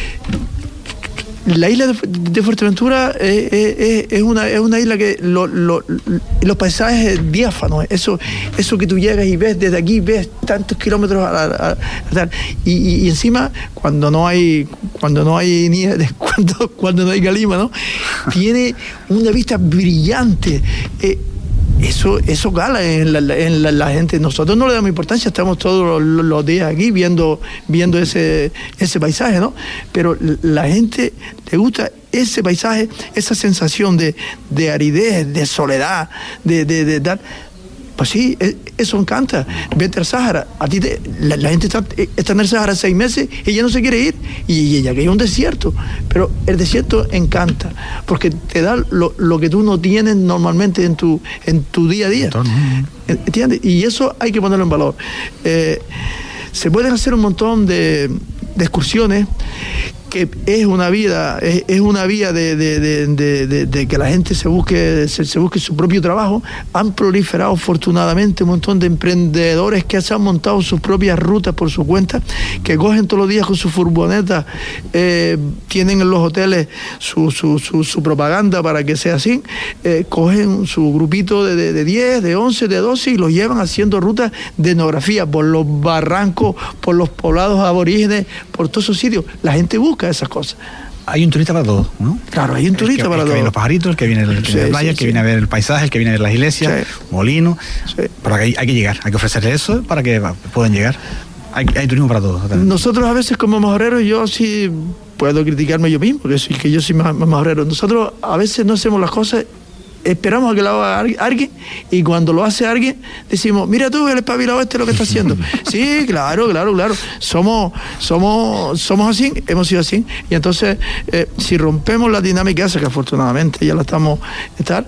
La isla de, de Fuerteventura es, es, es, una, es una isla que lo, lo, los paisajes diáfanos, eso, eso que tú llegas y ves desde aquí, ves tantos kilómetros a, a, a, a, y, y, y encima cuando no hay cuando no hay nieve, cuando, cuando no hay calima, ¿no? Tiene una vista brillante. Eh, Eso, eso gala en, la, en la, la gente. Nosotros no le damos importancia, estamos todos los, los días aquí viendo, viendo ese, ese paisaje, ¿no? Pero la gente le gusta ese paisaje, esa sensación de, de aridez, de soledad, de, de, de dar. Pues sí, eso encanta. Vete al Sáhara. A ti te, la, la gente está, está en el Sáhara seis meses y ella no se quiere ir. Y ella que hay un desierto. Pero el desierto encanta, porque te da lo, lo que tú no tienes normalmente en tu, en tu día a día. ¿Entiendes? Y eso hay que ponerlo en valor. Eh, se pueden hacer un montón de, de excursiones, que es una vida, es, es una vía de, de, de, de, de, de que la gente se busque, se, se busque su propio trabajo. Han proliferado afortunadamente un montón de emprendedores que se han montado sus propias rutas por su cuenta, que cogen todos los días con su furgoneta, eh, tienen en los hoteles su, su, su, su propaganda para que sea así, eh, cogen su grupito de, de, de diez, de once, de doce y los llevan haciendo rutas de etnografía por los barrancos, por los poblados aborígenes, por todos esos sitios. La gente busca esas cosas. Hay un turista para todo, ¿no? Claro, hay un turista el que, para el que todo. viene los pajaritos, el que viene, el que Sí, viene a la playa, sí, el que sí. viene a ver el paisaje, el que viene a ver las iglesias, Sí. molinos. Sí. Pero hay, hay que llegar, hay que ofrecerle eso para que va, puedan llegar. Hay, hay turismo para todos. Nosotros a veces como majoreros, yo sí puedo criticarme yo mismo, que, soy, que yo soy más, más majorero. Nosotros a veces no hacemos las cosas, esperamos a que lo haga alguien, y cuando lo hace alguien decimos, mira tú, el espabilado este lo que está haciendo. Sí, claro, claro, claro. Somos, somos, somos así, hemos sido así. Y entonces, eh, si rompemos la dinámica esa, que afortunadamente ya la estamos estar,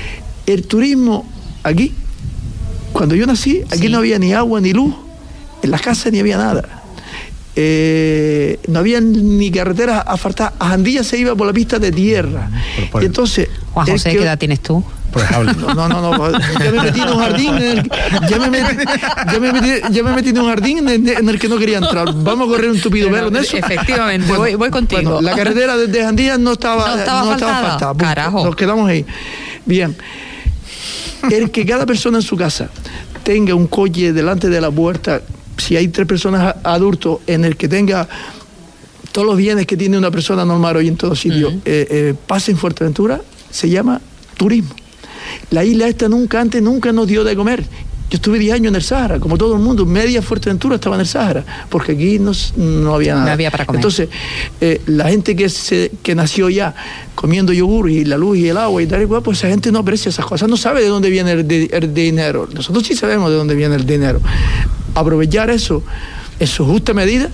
el turismo aquí, cuando yo nací, aquí Sí. no había ni agua ni luz, en las casas ni había nada. Eh, no había ni carreteras asfaltadas. A Jandilla se iba por la pista de tierra. Por- por- y entonces, Juan el José, que- ¿qué edad tienes tú? Por ejemplo. no, no, no, ya me metí en un jardín, en el, ya, me metí, ya, me metí, ya me metí en un jardín en, en el que no quería entrar. Vamos a correr un tupido velo en eso. Efectivamente, voy, voy contigo. Bueno, la carretera desde Jandilla no estaba, No estaba asfaltada. asfaltada. Punto. Carajo. Nos quedamos ahí. Bien. El que cada persona en su casa tenga un coche delante de la puerta, si hay tres personas adultos, en el que tenga todos los bienes que tiene una persona normal hoy en todos sitios, uh-huh. eh, eh, pase en Fuerteventura, se llama turismo. La isla esta nunca antes, nunca nos dio de comer. Yo estuve diez años en el Sáhara, como todo el mundo, media Fuerteventura estaba en el Sáhara, porque aquí no, no había nada. No había para comer. Entonces, eh, la gente que, se, que nació ya comiendo yogur y la luz y el agua y tal y cual, pues esa gente no aprecia esas cosas, no sabe de dónde viene el, de, el dinero. Nosotros sí sabemos de dónde viene el dinero. Aprovechar eso en su justa medida.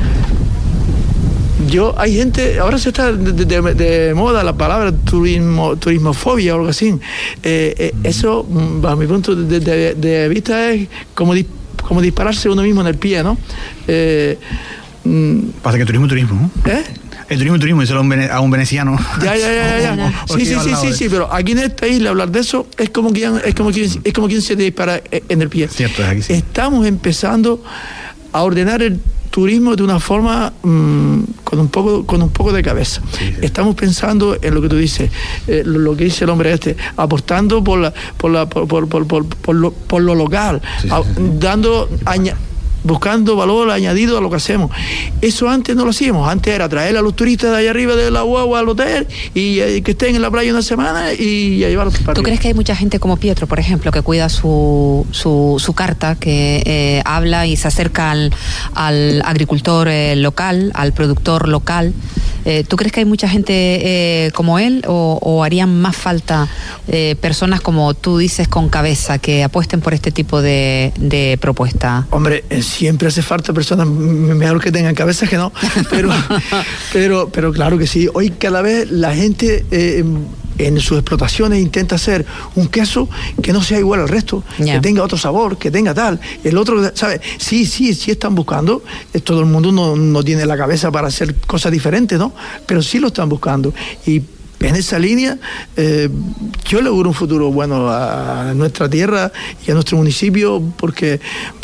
Yo, hay gente, ahora se está de, de, de moda la palabra turismo, turismofobia o algo así. Eh, eh, eso, bajo mi punto de, de, de vista, es como, di, como dispararse uno mismo en el pie, ¿no? Eh, Pasa que turismo, turismo, ¿no? ¿Eh? El turismo, turismo, eso a un veneciano. Ya, ya, ya, ya. ya. Sí, sí, sí, sí, sí, pero aquí en esta isla hablar de eso es como quien, es como quien, es como quien se dispara en el pie. Cierto, es aquí sí. Estamos empezando a ordenar el turismo de una forma mmm, con un poco con un poco de cabeza. Sí, sí. Estamos pensando en lo que tú dices, eh, lo, lo que dice el hombre este, apostando por la por la por, por, por, por, por, lo, por lo local, sí, a, sí, sí. dando aña, buscando valor añadido a lo que hacemos. Eso antes no lo hacíamos. Antes era traer a los turistas de allá arriba de la guagua al hotel y eh, que estén en la playa una semana y, y a llevarlos para ¿Tú arriba. crees que hay mucha gente como Pietro, por ejemplo, que cuida su, su, su carta, que eh, habla y se acerca al, al agricultor eh, local, al productor local? Eh, ¿Tú crees que hay mucha gente eh, como él o, o harían más falta eh, personas como tú dices con cabeza que apuesten por este tipo de, de propuesta? Hombre, eh, siempre hace falta personas mejor que tengan cabeza que no, pero, pero, pero claro que sí. Hoy cada vez la gente eh, en sus explotaciones intenta hacer un queso que no sea igual al resto, yeah. que tenga otro sabor, que tenga tal. El otro, ¿sabes? Sí, sí, sí están buscando. Todo el mundo no, no tiene la cabeza para hacer cosas diferentes, ¿no? Pero sí lo están buscando. Y en esa línea, eh, yo le auguro un futuro bueno a nuestra tierra y a nuestro municipio porque,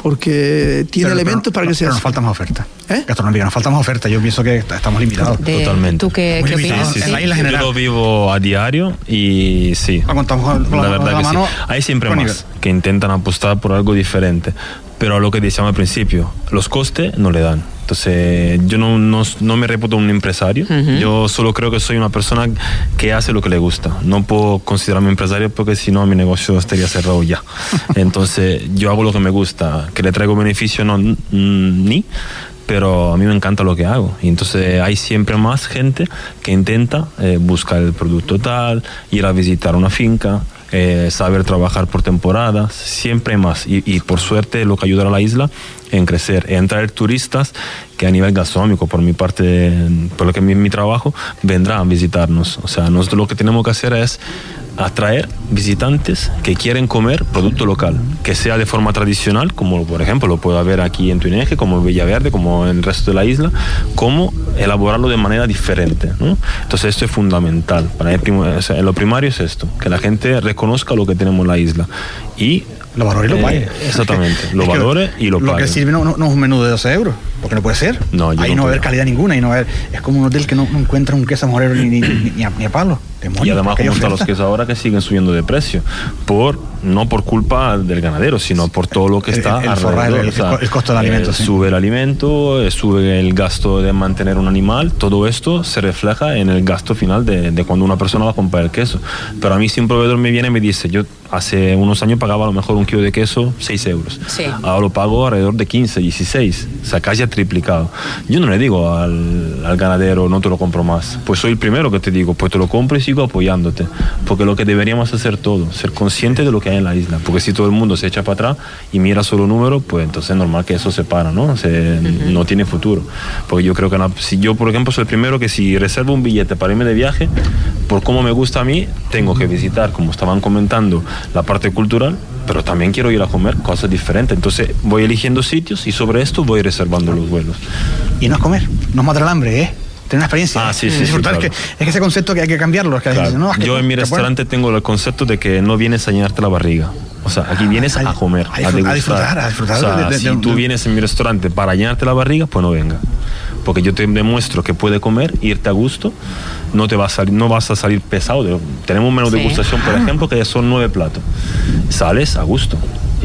porque tiene pero, elementos pero, para que sea. Pero nos falta más oferta. ¿Eh? Gastronómica, nos falta más oferta. Yo pienso que estamos limitados. De, Totalmente. ¿Tú qué, qué opinas? Sí, sí, sí. En la isla general. Yo lo vivo a diario y sí. Contamos con la, la verdad con la que mano, sí. Hay siempre más nivel. que intentan apostar por algo diferente. Pero a lo que decíamos al principio, los costes no le dan. Entonces, yo no, no, no me reputo un empresario. Uh-huh. Yo solo creo que soy una persona que hace lo que le gusta. No puedo considerarme empresario porque si no, mi negocio estaría cerrado ya. Entonces, yo hago lo que me gusta. Que le traigo beneficio, no, ni. Pero a mí me encanta lo que hago. Y entonces hay siempre más gente que intenta eh, buscar el producto tal, ir a visitar una finca, eh, saber trabajar por temporadas, siempre más. Y, y por suerte lo que ayudará a la isla en crecer, en traer turistas que a nivel gastronómico, por mi parte, por lo que mi, mi trabajo, vendrán a visitarnos. O sea, nosotros lo que tenemos que hacer es atraer visitantes que quieren comer producto local, que sea de forma tradicional, como por ejemplo lo puede haber aquí en Tuineje, como en Villaverde, como en el resto de la isla, como elaborarlo de manera diferente, ¿no? Entonces esto es fundamental. Para mí, o sea, lo primario es esto, que la gente reconozca lo que tenemos en la isla y lo valore y lo pague. Eh, exactamente, lo valore y lo pague. Lo que sirve no, no, no es un menú de doce euros, porque no puede ser. No, ahí no, no va a haber calidad ninguna, ahí no va a haber, es como un hotel que no, no encuentra un queso morero ni, ni, ni, ni, a, ni a palo. Demonios, y además como están los quesos ahora que siguen subiendo de precio, por no por culpa del ganadero, sino por todo lo que está el, el, alrededor. El, el, o sea, el costo del alimento. Eh, sí. Sube el alimento, eh, sube el gasto de mantener un animal, todo esto se refleja en el gasto final de, de cuando una persona va a comprar el queso. Pero a mí si un proveedor me viene y me dice, yo hace unos años pagaba a lo mejor un kilo de queso seis euros, sí. ahora lo pago alrededor de quince, dieciséis, o sea, casi ha triplicado. Yo no le digo al, al ganadero, no te lo compro más, pues soy el primero que te digo, pues te lo compro y sigo apoyándote, porque lo que deberíamos hacer todos, ser conscientes de lo que hay en la isla, porque si todo el mundo se echa para atrás y mira solo números, pues entonces es normal que eso se para, ¿no? Se, uh-huh. No tiene futuro, porque yo creo que no, si yo por ejemplo soy el primero que si reservo un billete para irme de viaje, por cómo me gusta a mí, tengo que visitar, como estaban comentando, la parte cultural, pero también quiero ir a comer cosas diferentes, entonces voy eligiendo sitios y sobre esto voy reservando los vuelos. Y no es comer, no es matar el hambre, ¿eh? Tener una experiencia. Ah, sí, sí, sí, claro. es, que, es que ese concepto que hay que cambiarlo. Es que claro. dice, no, es que yo en mi restaurante bueno. tengo el concepto de que no vienes a llenarte la barriga. O sea, aquí vienes a, a comer, a, disfrutar, a disfrutar. A disfrutar o sea, de, de, si de, de, tú vienes en mi restaurante para llenarte la barriga, pues no venga. Porque yo te demuestro que puedes comer, irte a gusto, no te vas a salir, no vas a salir pesado. De, tenemos un menú de degustación, por ejemplo, que son nueve platos. Sales a gusto.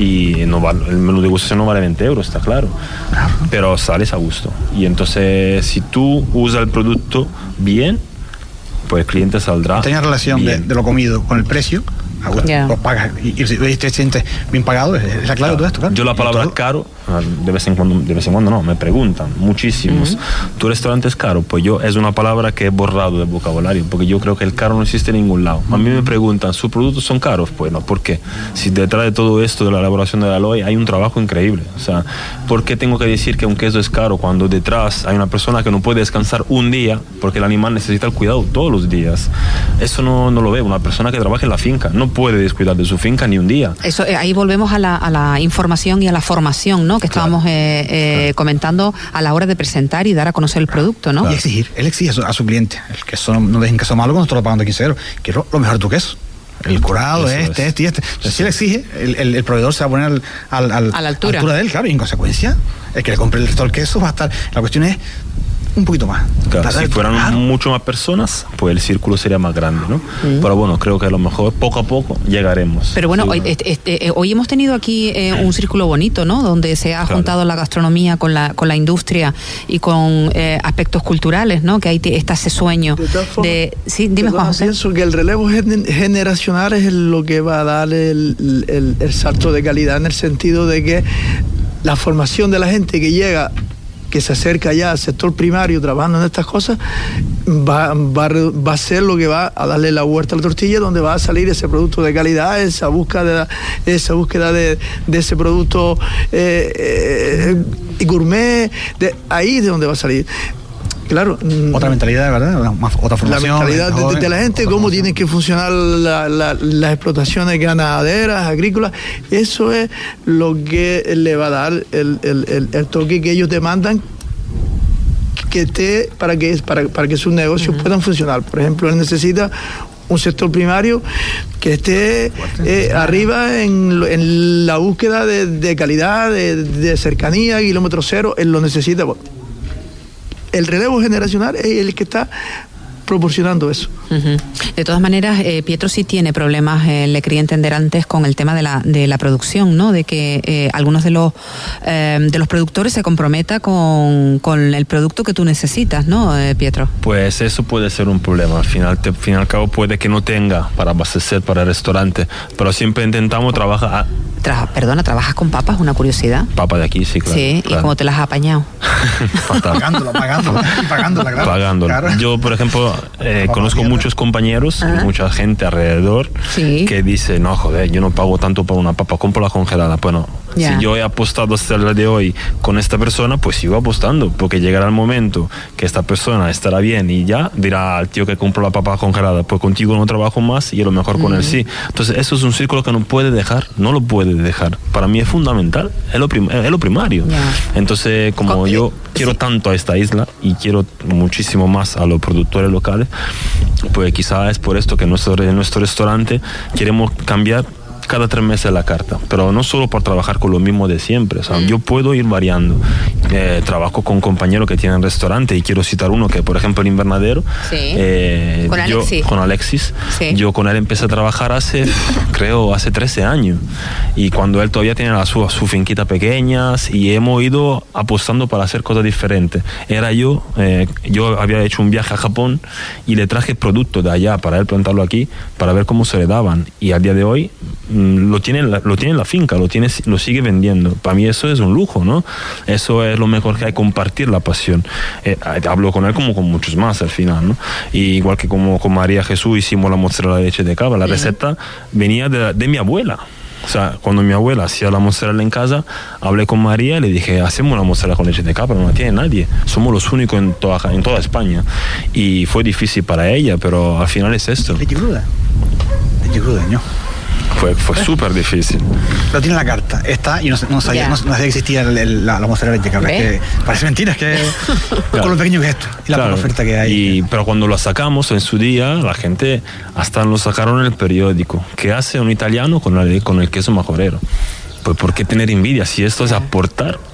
Y no vale, el menú de degustación no vale veinte euros, está claro. Pero sales a gusto. Y entonces, si tú usas el producto bien, pues el cliente saldrá. Tenía relación de, de lo comido con el precio. Claro. Yeah. Lo pagas y, y, y te sientes bien pagado, es la clave claro. de todo esto. Claro. Yo la palabra todo. Caro, de vez en cuando, de vez en cuando no, me preguntan muchísimos. Uh-huh. ¿Tu restaurante es caro? Pues yo, es una palabra que he borrado del vocabulario, porque yo creo que el caro no existe en ningún lado. A mí me preguntan, ¿sus productos son caros? Pues no, ¿por qué? Si detrás de todo esto de la elaboración de la aloe hay un trabajo increíble. O sea, ¿por qué tengo que decir que un queso es caro cuando detrás hay una persona que no puede descansar un día porque el animal necesita el cuidado todos los días? Eso no, no lo veo. Una persona que trabaja en la finca no puede descuidar de su finca ni un día. Eso, eh, ahí volvemos a la, a la información y a la formación, ¿no? Que estábamos claro. eh, eh, claro. comentando a la hora de presentar y dar a conocer el producto, ¿no? Claro. Y exigir, él exige a su, a su cliente, el queso, no dejen queso malo cuando nosotros lo pagamos de quince euros, quiero lo mejor de tu queso. El curado, eso este, es. este y este. Entonces, si él exige, el, el, el proveedor se va a poner al, al, al, a la altura. altura de él, claro, y en consecuencia, el que le compre el resto del queso va a estar. La cuestión es un poquito más. Claro, si fueran claro. mucho más personas, pues el círculo sería más grande, ¿no? Mm. Pero bueno, creo que a lo mejor poco a poco llegaremos. Pero bueno, hoy, este, este, hoy hemos tenido aquí eh, un círculo bonito, ¿no? Donde se ha claro. juntado la gastronomía con la con la industria y con eh, aspectos culturales, ¿no? Que hay está ese sueño de, formas, de sí, dime Juan José. Pienso que el relevo generacional es lo que va a dar el, el, el salto de calidad, en el sentido de que la formación de la gente que llega, que se acerca ya al sector primario trabajando en estas cosas, va, va, va a ser lo que va a darle la vuelta a la tortilla, donde va a salir ese producto de calidad, esa búsqueda, esa búsqueda de, de ese producto eh, eh, gourmet, de, ahí es de donde va a salir. Claro. Otra mentalidad, ¿verdad? Otra formación. La mentalidad de, de, de la gente, cómo tienen que funcionar la, la, las explotaciones ganaderas, agrícolas. Eso es lo que le va a dar el, el, el, el toque que ellos demandan que esté para que, para, para que sus negocios uh-huh. puedan funcionar. Por ejemplo, él necesita un sector primario que esté eh, arriba en, en la búsqueda de, de calidad, de, de cercanía, kilómetro cero. Él lo necesita. El relevo generacional es el que está proporcionando eso. Uh-huh. De todas maneras, eh, Pietro sí tiene problemas, eh, le quería entender antes, con el tema de la de la producción, ¿no? De que eh, algunos de los eh, de los productores se comprometa con, con el producto que tú necesitas, ¿no, eh, Pietro? Pues eso puede ser un problema. Al final, te, al fin y al cabo, puede que no tenga para abastecer para el restaurante, pero siempre intentamos trabajar. A... Tra- perdona, ¿trabajas con papas? Una curiosidad. Papa de aquí, sí, claro. Sí, claro. ¿Y cómo te las has apañado? Pagándola, pagándola, pagándola, claro. Pagándola. Claro. Yo, por ejemplo, eh, conozco muchos compañeros, uh-huh. mucha gente alrededor sí. que dice, no, joder, yo no pago tanto por una papa, compro la congelada. Bueno, yeah. si yo he apostado hasta el día de hoy con esta persona, pues sigo apostando, porque llegará el momento que esta persona estará bien y ya dirá al tío que compró la papa congelada, pues contigo no trabajo más y a lo mejor uh-huh. con él sí. Entonces eso es un círculo que no puede dejar, no lo puede dejar. Para mí es fundamental, es lo, prim- es lo primario. Yeah. Entonces, como Con, yo quiero sí. tanto a esta isla y quiero muchísimo más a los productores locales, pues quizás es por esto que en nuestro, en nuestro restaurante queremos cambiar cada tres meses la carta, pero no solo por trabajar con lo mismo de siempre, o sea, mm. yo puedo ir variando. Eh, trabajo con compañeros que tienen restaurante y quiero citar uno que, por ejemplo, el Invernadero, sí. eh, con yo, Alexis, con Alexis sí. yo con él empecé a trabajar hace, creo, hace trece años, y cuando él todavía tenía su, su finquita pequeñas, y hemos ido apostando para hacer cosas diferentes. Era yo, eh, yo había hecho un viaje a Japón y le traje productos de allá para él plantarlo aquí, para ver cómo se le daban, y al día de hoy lo tiene, lo tiene en la finca, lo, tiene, lo sigue vendiendo. Para mí eso es un lujo, ¿no? Eso es lo mejor que hay, compartir la pasión. Eh, hablo con él como con muchos más al final, ¿no? Y igual que como con María Jesús hicimos la mozzarella de leche de cabra, la receta venía de, de mi abuela. O sea, cuando mi abuela hacía la mozzarella en casa, hablé con María y le dije, hacemos la mozzarella con leche de cabra, no la tiene nadie. Somos los únicos en toda, en toda España. Y fue difícil para ella, pero al final es esto. Leche cruda. Leche cruda, ¿no? Fue, fue súper difícil. Lo tiene en la carta, está, y no, no sabía, yeah. no, no sabía que existía el, el, la, la mozzarella de cabra. Que parece mentira, es que claro. con lo pequeño que es esto y la claro. poca oferta que hay. Y, pero cuando lo sacamos en su día, la gente hasta lo sacaron en el periódico. ¿Qué hace un italiano con, la, con el queso majorero? Pues ¿por qué tener envidia? Si esto es aportar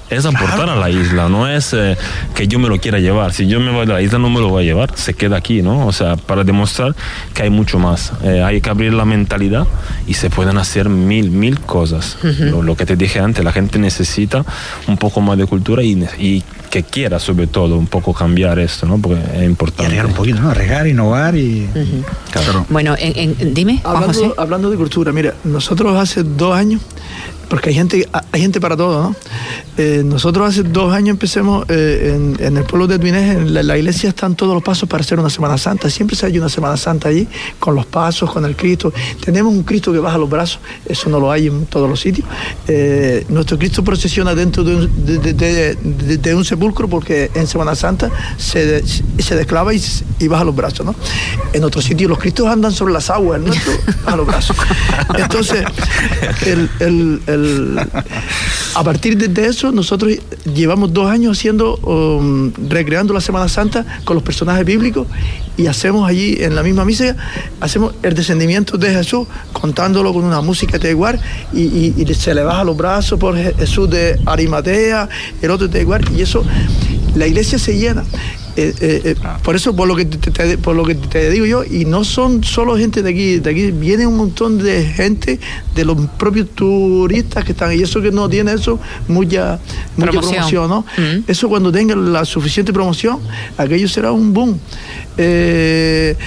es aportar claro. a la isla, no es eh, que yo me lo quiera llevar. Si yo me voy de la isla no me lo voy a llevar, se queda aquí, ¿no? O sea, para demostrar que hay mucho más. Eh, hay que abrir la mentalidad y se pueden hacer mil, mil cosas. Uh-huh. Lo, lo que te dije antes, la gente necesita un poco más de cultura y, y que quiera sobre todo un poco cambiar esto, ¿no? Porque es importante. Y arriesgar un poquito, ¿no? Arriesgar, innovar y... Uh-huh. Claro. Bueno, en, en, dime, Juan hablando, José. Hablando de cultura, mira, nosotros hace dos años, porque hay gente, hay gente para todo, ¿no? Eh, nosotros hace dos años empecemos eh, en, en el pueblo de Tuinés, en la, la iglesia están todos los pasos para hacer una Semana Santa. Siempre se hace una Semana Santa allí, con los pasos, con el Cristo. Tenemos un Cristo que baja los brazos, eso no lo hay en todos los sitios. Eh, nuestro Cristo procesiona dentro de un, de, de, de, de, de un sepulcro, porque en Semana Santa se, se desclava y, y baja los brazos, ¿no? En otros sitios los Cristos andan sobre las aguas, el nuestro baja los brazos. Entonces, el, el, el, a partir de eso, nosotros llevamos dos años haciendo, um, recreando la Semana Santa con los personajes bíblicos, y hacemos allí en la misma misa, hacemos el descendimiento de Jesús, contándolo con una música teguar, y, y, y se le baja los brazos por Jesús de Arimatea, el otro de teguar, y eso, la iglesia se llena. Eh, eh, eh, por eso, por lo que te, te, por lo que te digo yo, y no son solo gente de aquí, de aquí viene un montón de gente, de los propios turistas que están, y eso que no tiene eso, mucha, mucha promoción, promoción ¿no? Mm-hmm. Eso cuando tengan la suficiente promoción, aquello será un boom. Eh,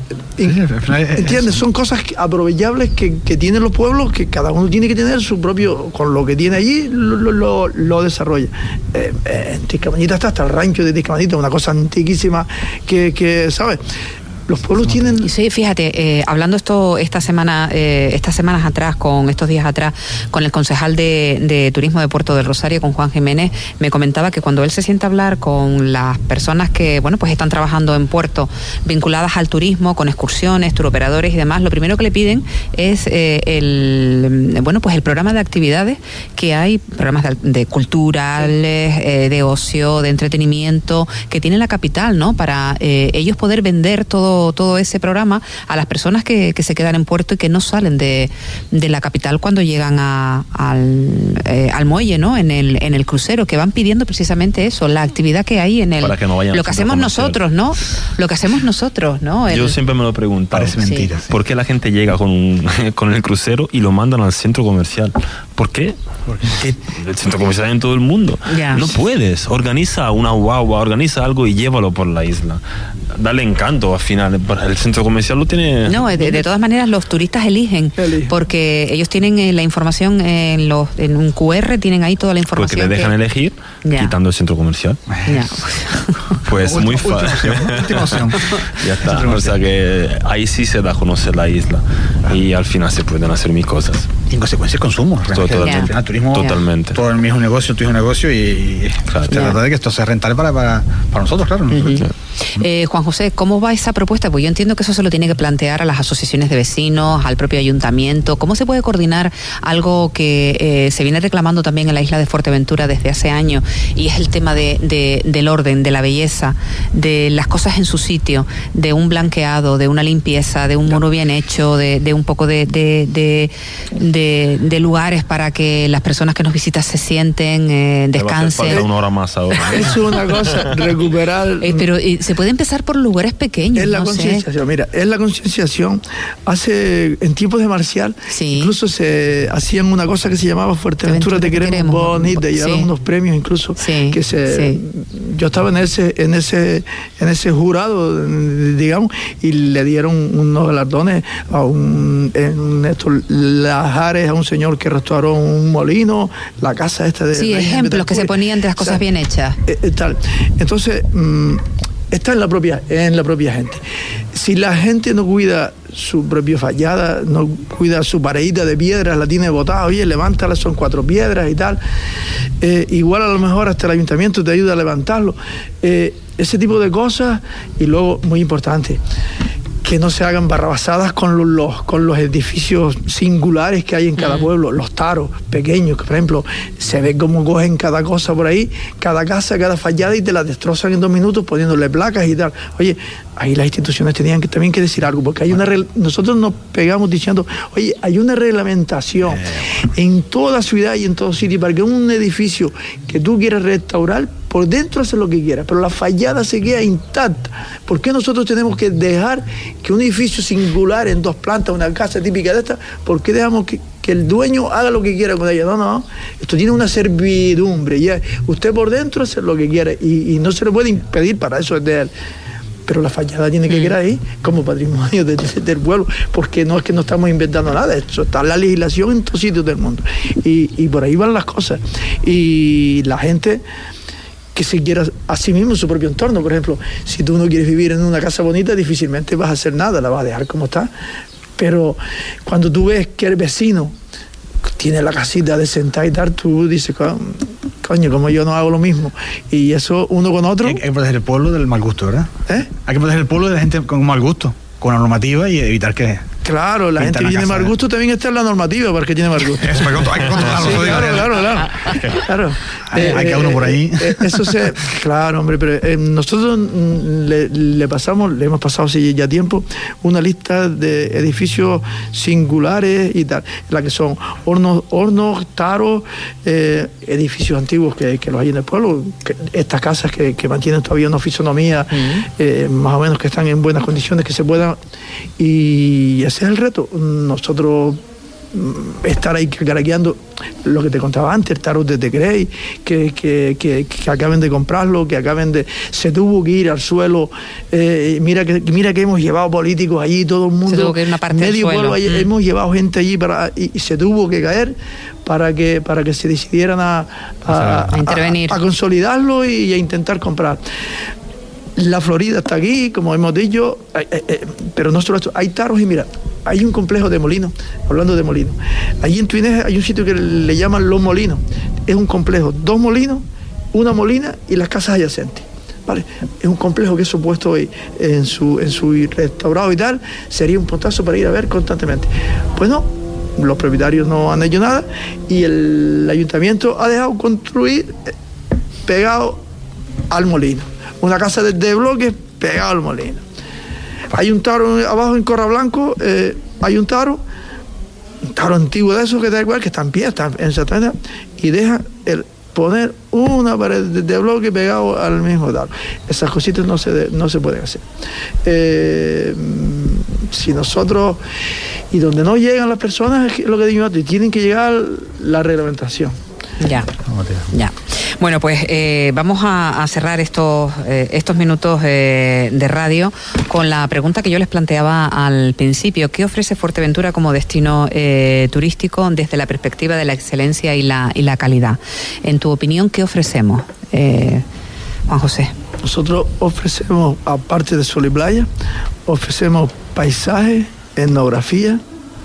¿Entiendes? Son cosas aprovechables que, que tienen los pueblos, que cada uno tiene que tener su propio, con lo que tiene allí, lo, lo, lo desarrolla. Eh, eh, en Tiscamanita está hasta el rancho de Tiscamanita, una cosa antiquísima que, que ¿sabes? Los pueblos tienen... Sí, fíjate, eh, hablando esto esta semana, eh, estas semanas atrás, con estos días atrás, con el concejal de, de Turismo de Puerto del Rosario, con Juan Jiménez, me comentaba que cuando él se sienta a hablar con las personas que, bueno, pues están trabajando en Puerto, vinculadas al turismo, con excursiones, turoperadores y demás, lo primero que le piden es eh, el, bueno, pues el programa de actividades que hay, programas de, de culturales, eh, de ocio, de entretenimiento, que tiene la capital, ¿no? Para eh, ellos poder vender todo todo ese programa a las personas que, que se quedan en Puerto y que no salen de, de la capital cuando llegan a, al, eh, al muelle, ¿no? En el, en el crucero, que van pidiendo precisamente eso, la actividad que hay en el... Para que no vayan lo que hacemos nosotros, ¿no? Lo que hacemos nosotros, ¿no? El, Yo siempre me lo pregunto. Parece mentira. Sí. Sí. ¿Por qué la gente llega con, un, con el crucero y lo mandan al centro comercial? ¿Por qué? Porque el centro comercial hay en todo el mundo. Ya. No puedes. Organiza una guagua, organiza algo y llévalo por la isla. Dale encanto al final. El centro comercial lo tiene... No, de, de todas maneras los turistas eligen, eligen. porque ellos tienen eh, la información en, los, en un cu erre, tienen ahí toda la información. Porque te dejan que... elegir ya. quitando el centro comercial. Ya. Pues muy fácil. Ya está. O sea que ahí sí se da a conocer la isla y al final se pueden hacer mil cosas. Y en consecuencia el consumo. Totalmente. Al final, turismo, Totalmente. Todo el mismo negocio, tu hijo negocio y claro. se trata de que esto sea rentable para, para, para nosotros, claro. Uh-huh. eh, Juan José, ¿cómo va esa propuesta? Pues yo entiendo que eso se lo tiene que plantear a las asociaciones de vecinos, al propio ayuntamiento. ¿Cómo se puede coordinar algo que eh, se viene reclamando también en la isla de Fuerteventura desde hace años, y es el tema de, de, del orden, de la belleza, de las cosas en su sitio, de un blanqueado, de una limpieza, de un muro bien hecho, de, de un poco de, de, de, de, de lugares para que las personas que nos visitan se sienten, eh, descansen? Falta una hora más ahora. Es una cosa, recuperar... Eh, pero eh, se puede empezar por lugares pequeños. Es la no concienciación, mira, es la concienciación. Hace, en tiempos de Marcial, sí. incluso se hacían una cosa que se llamaba Fuerteventura Te Queremos, queremos. Bonita, llevaron sí. unos premios incluso, sí. que se... Sí. Yo estaba en ese, en ese, en ese jurado, digamos, y le dieron unos galardones a un, en Néstor Lajares, a un señor que restauró un molino, la casa esta de... Sí, ejemplos que se ponían de las cosas o sea, bien hechas. Eh, tal. Entonces... Mmm, está en la propia en la propia gente. Si la gente no cuida su propia fallada, no cuida su paredita de piedras, la tiene botada, oye, levántala, son cuatro piedras y tal, eh, igual a lo mejor hasta el ayuntamiento te ayuda a levantarlo, eh, ese tipo de cosas. Y luego, muy importante, que no se hagan barrabasadas con los, los, con los edificios singulares que hay en cada mm. pueblo, los taros pequeños, que por ejemplo se ve cómo cogen cada cosa por ahí, cada casa, cada fallada, y te la destrozan en dos minutos poniéndole placas y tal. Oye, ahí las instituciones tenían que también que decir algo, porque hay una nosotros nos pegamos diciendo, oye, hay una reglamentación en toda ciudad y en todo sitio para que un edificio que tú quieras restaurar, por dentro hacer lo que quieras, pero la fachada se queda intacta. ¿Por qué nosotros tenemos que dejar que un edificio singular en dos plantas, una casa típica de esta, por qué dejamos que, que el dueño haga lo que quiera con ella? No, no, esto tiene una servidumbre, ya. Usted por dentro hace lo que quiera y, y no se le puede impedir, para eso es de él. Pero la fachada tiene que quedar ahí como patrimonio de, de, del pueblo, porque no es que no estamos inventando nada, eso está en la legislación en todos sitios del mundo. Y, y por ahí van las cosas. Y la gente que se quiera a sí mismo su propio entorno, por ejemplo, si tú no quieres vivir en una casa bonita, difícilmente vas a hacer nada, la vas a dejar como está. Pero cuando tú ves que el vecino tiene la casita de sentar y tal, tú dices, coño, como yo no hago lo mismo. Y eso uno con otro. Hay que proteger el pueblo del mal gusto, ¿verdad? ¿Eh? Hay que proteger el pueblo de la gente con mal gusto, con la normativa, y evitar que... Claro, la gente que tiene mal gusto también está en la normativa para que tiene mal gusto. Eso, hay que controlarlo. Sí, claro, claro, claro, claro. Hay, eh, hay que uno por ahí. Eh, eso se, claro, hombre, pero eh, nosotros le, le pasamos, le hemos pasado hace ya tiempo una lista de edificios singulares y tal, la que son hornos, hornos, taros, eh, edificios antiguos que, que los hay en el pueblo, que, estas casas que, que mantienen todavía una fisonomía, uh-huh. eh, más o menos que están en buenas condiciones, que se puedan, y ese es el reto. Nosotros estar ahí caraqueando lo que te contaba antes, el tarot de Tecrey, que, que, que, que acaben de comprarlo, que acaben de... Se tuvo que ir al suelo, eh, mira que mira que hemos llevado políticos allí, todo el mundo... Se tuvo que ir una parte medio del suelo. Pueblo, mm. Hemos llevado gente allí para, y, y se tuvo que caer para que, para que se decidieran a, a, a intervenir, a, a consolidarlo y a intentar comprar. La Florida está aquí, como hemos dicho, eh, eh, pero no solo esto, hay taros y mira, hay un complejo de molinos, hablando de molinos. Allí en Tuínez hay un sitio que le llaman Los Molinos. Es un complejo, dos molinos, una molina y las casas adyacentes. ¿Vale? Es un complejo que eso puesto hoy en su, en su restaurado y tal, sería un puntazo para ir a ver constantemente. Pues no, los propietarios no han hecho nada y el ayuntamiento ha dejado construir pegado al molino. Una casa de, de bloques pegado al molino. Hay un taro abajo en Corra Blanco, eh, hay un taro, un taro antiguo de esos que da igual, que está en pie, está en setenta, y deja el poner una pared de, de bloque pegado al mismo taro. Esas cositas no se, de, no se pueden hacer. Eh, si nosotros, y donde no llegan las personas, es lo que digo antes, tienen que llegar la reglamentación. Ya, ya. Bueno, pues eh, vamos a, a cerrar estos, eh, estos minutos eh, de radio con la pregunta que yo les planteaba al principio. ¿Qué ofrece Fuerteventura como destino eh, turístico desde la perspectiva de la excelencia y la, y la calidad? En tu opinión, ¿qué ofrecemos, eh, Juan José? Nosotros ofrecemos, aparte de sol y playa, ofrecemos paisaje, etnografía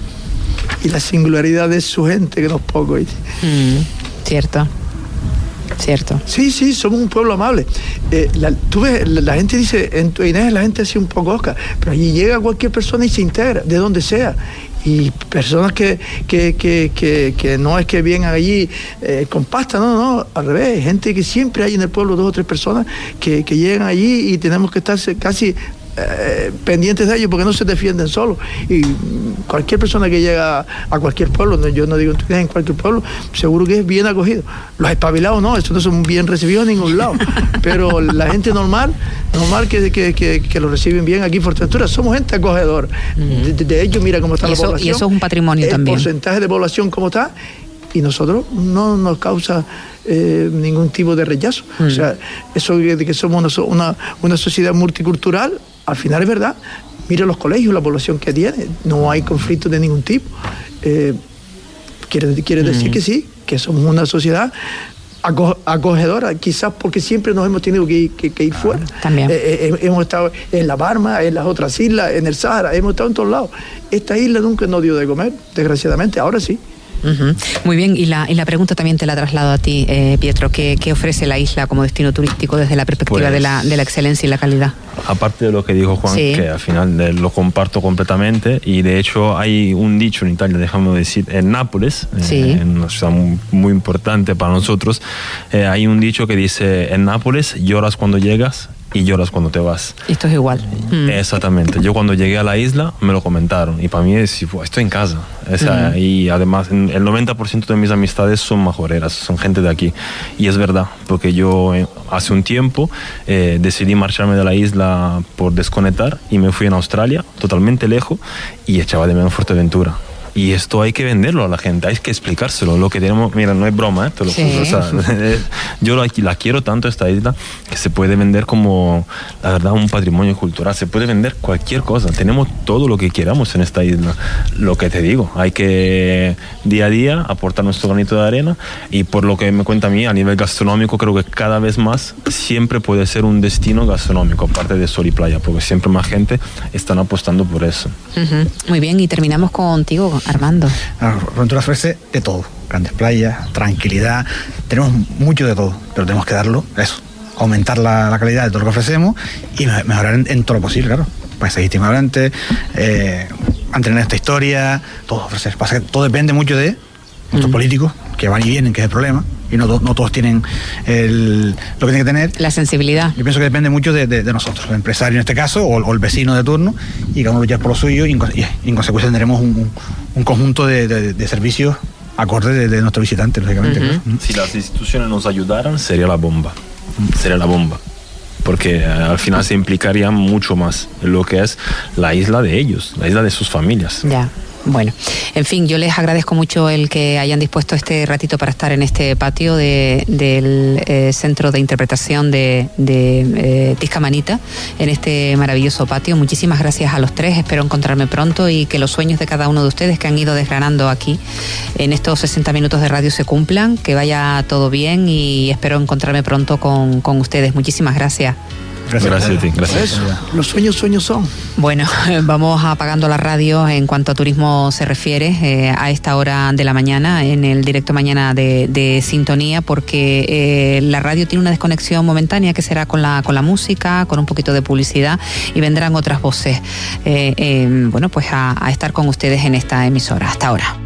y la singularidad de su gente, que no es poco. Mm, cierto. Cierto. Sí, sí, somos un pueblo amable. Eh, la, tú ves, la, la gente dice, en Tuínez la gente así un poco osca, pero allí llega cualquier persona y se integra, de donde sea. Y personas que, que, que, que, que no es que vienen allí eh, con pasta, no, no, al revés. Gente que siempre hay en el pueblo, dos o tres personas que, que llegan allí y tenemos que estar casi... Eh, pendientes de ellos porque no se defienden solos, y cualquier persona que llega a cualquier pueblo, no, yo no digo en cualquier pueblo, seguro que es bien acogido. Los espabilados no, eso no son bien recibidos en ningún lado, pero la gente normal normal que, que, que, que lo reciben bien aquí en Fuerteventura, somos gente acogedora. Uh-huh. de, de hecho, mira cómo está la eso, población, y eso es un patrimonio el también, el porcentaje de población como está, y nosotros no nos causa eh, ningún tipo de rechazo. Uh-huh. O sea, eso de que somos una, una, una sociedad multicultural, al final es verdad. Mira los colegios, la población que tiene, no hay conflictos de ningún tipo. Eh, quiere quiere decir mm. que sí, que somos una sociedad aco acogedora, quizás porque siempre nos hemos tenido que ir, que, que ir fuera. También. Eh, eh, hemos estado en La Barma, en las otras islas, en el Sahara, hemos estado en todos lados. Esta isla nunca nos dio de comer, desgraciadamente, ahora sí. Uh-huh. Muy bien, y la, y la pregunta también te la traslado a ti, eh, Pietro. ¿Qué, ¿Qué ofrece la isla como destino turístico desde la perspectiva pues, de, la, de la excelencia y la calidad? Aparte de lo que dijo Juan, sí. que al final eh, lo comparto completamente, y de hecho hay un dicho en Italia, déjame decir, en Nápoles, sí. eh, en una ciudad muy, muy importante para nosotros, eh, hay un dicho que dice: en Nápoles lloras cuando llegas y lloras cuando te vas. Esto es igual. Mm. Exactamente. Yo cuando llegué a la isla me lo comentaron y para mí es, estoy en casa. O sea, mm. Y además el noventa por ciento de mis amistades son majoreras, son gente de aquí. Y es verdad, porque yo eh, hace un tiempo eh, decidí marcharme de la isla por desconectar y me fui en Australia, totalmente lejos, y echaba de menos Fuerteventura. Y esto hay que venderlo a la gente, hay que explicárselo. Lo que tenemos, mira, no es broma, ¿eh? Te lo sí. juro, o sea, yo la, la quiero tanto, esta isla, que se puede vender como, la verdad, un patrimonio cultural. Se puede vender cualquier cosa. Tenemos todo lo que queramos en esta isla. Lo que te digo, hay que día a día aportar nuestro granito de arena. Y por lo que me cuenta a mí, a nivel gastronómico, creo que cada vez más siempre puede ser un destino gastronómico, aparte de sol y playa, porque siempre más gente están apostando por eso. Uh-huh. Muy bien, y terminamos contigo, Armando. Fuerteventura ofrece de todo, grandes playas, tranquilidad, tenemos mucho de todo, pero tenemos que darlo, eso, aumentar la, la calidad de todo lo que ofrecemos y mejorar en, en todo lo posible, claro, paisajismo hablante, eh, mantener esta historia, todo ofrecer, pasa que todo depende mucho de nuestros mm. políticos, que van y vienen, que es el problema, y no, no todos tienen el, lo que tienen que tener. La sensibilidad. Yo pienso que depende mucho de, de, de nosotros, el empresario en este caso, o, o el vecino de turno, y cada uno luchar por lo suyo, y en, y en consecuencia tendremos un, un, un conjunto de, de, de servicios acordes de, de nuestros visitantes, lógicamente. Uh-huh. Claro. Si las instituciones nos ayudaran, sería la bomba, sería la bomba. Porque eh, al final se implicaría mucho más en lo que es la isla de ellos, la isla de sus familias. Ya. Bueno, en fin, yo les agradezco mucho el que hayan dispuesto este ratito para estar en este patio de, del eh, Centro de Interpretación de, de eh, Tiscamanita, en este maravilloso patio. Muchísimas gracias a los tres, espero encontrarme pronto y que los sueños de cada uno de ustedes que han ido desgranando aquí en estos sesenta minutos de radio se cumplan, que vaya todo bien y espero encontrarme pronto con, con ustedes. Muchísimas gracias. Gracias, gracias a ti, gracias. Los sueños, sueños son. Bueno, vamos apagando la radio en cuanto a turismo se refiere eh, a esta hora de la mañana, en el directo mañana de, de Sintonía, porque eh, la radio tiene una desconexión momentánea que será con la, con la música, con un poquito de publicidad y vendrán otras voces, eh, eh, bueno, pues a, a estar con ustedes en esta emisora. Hasta ahora.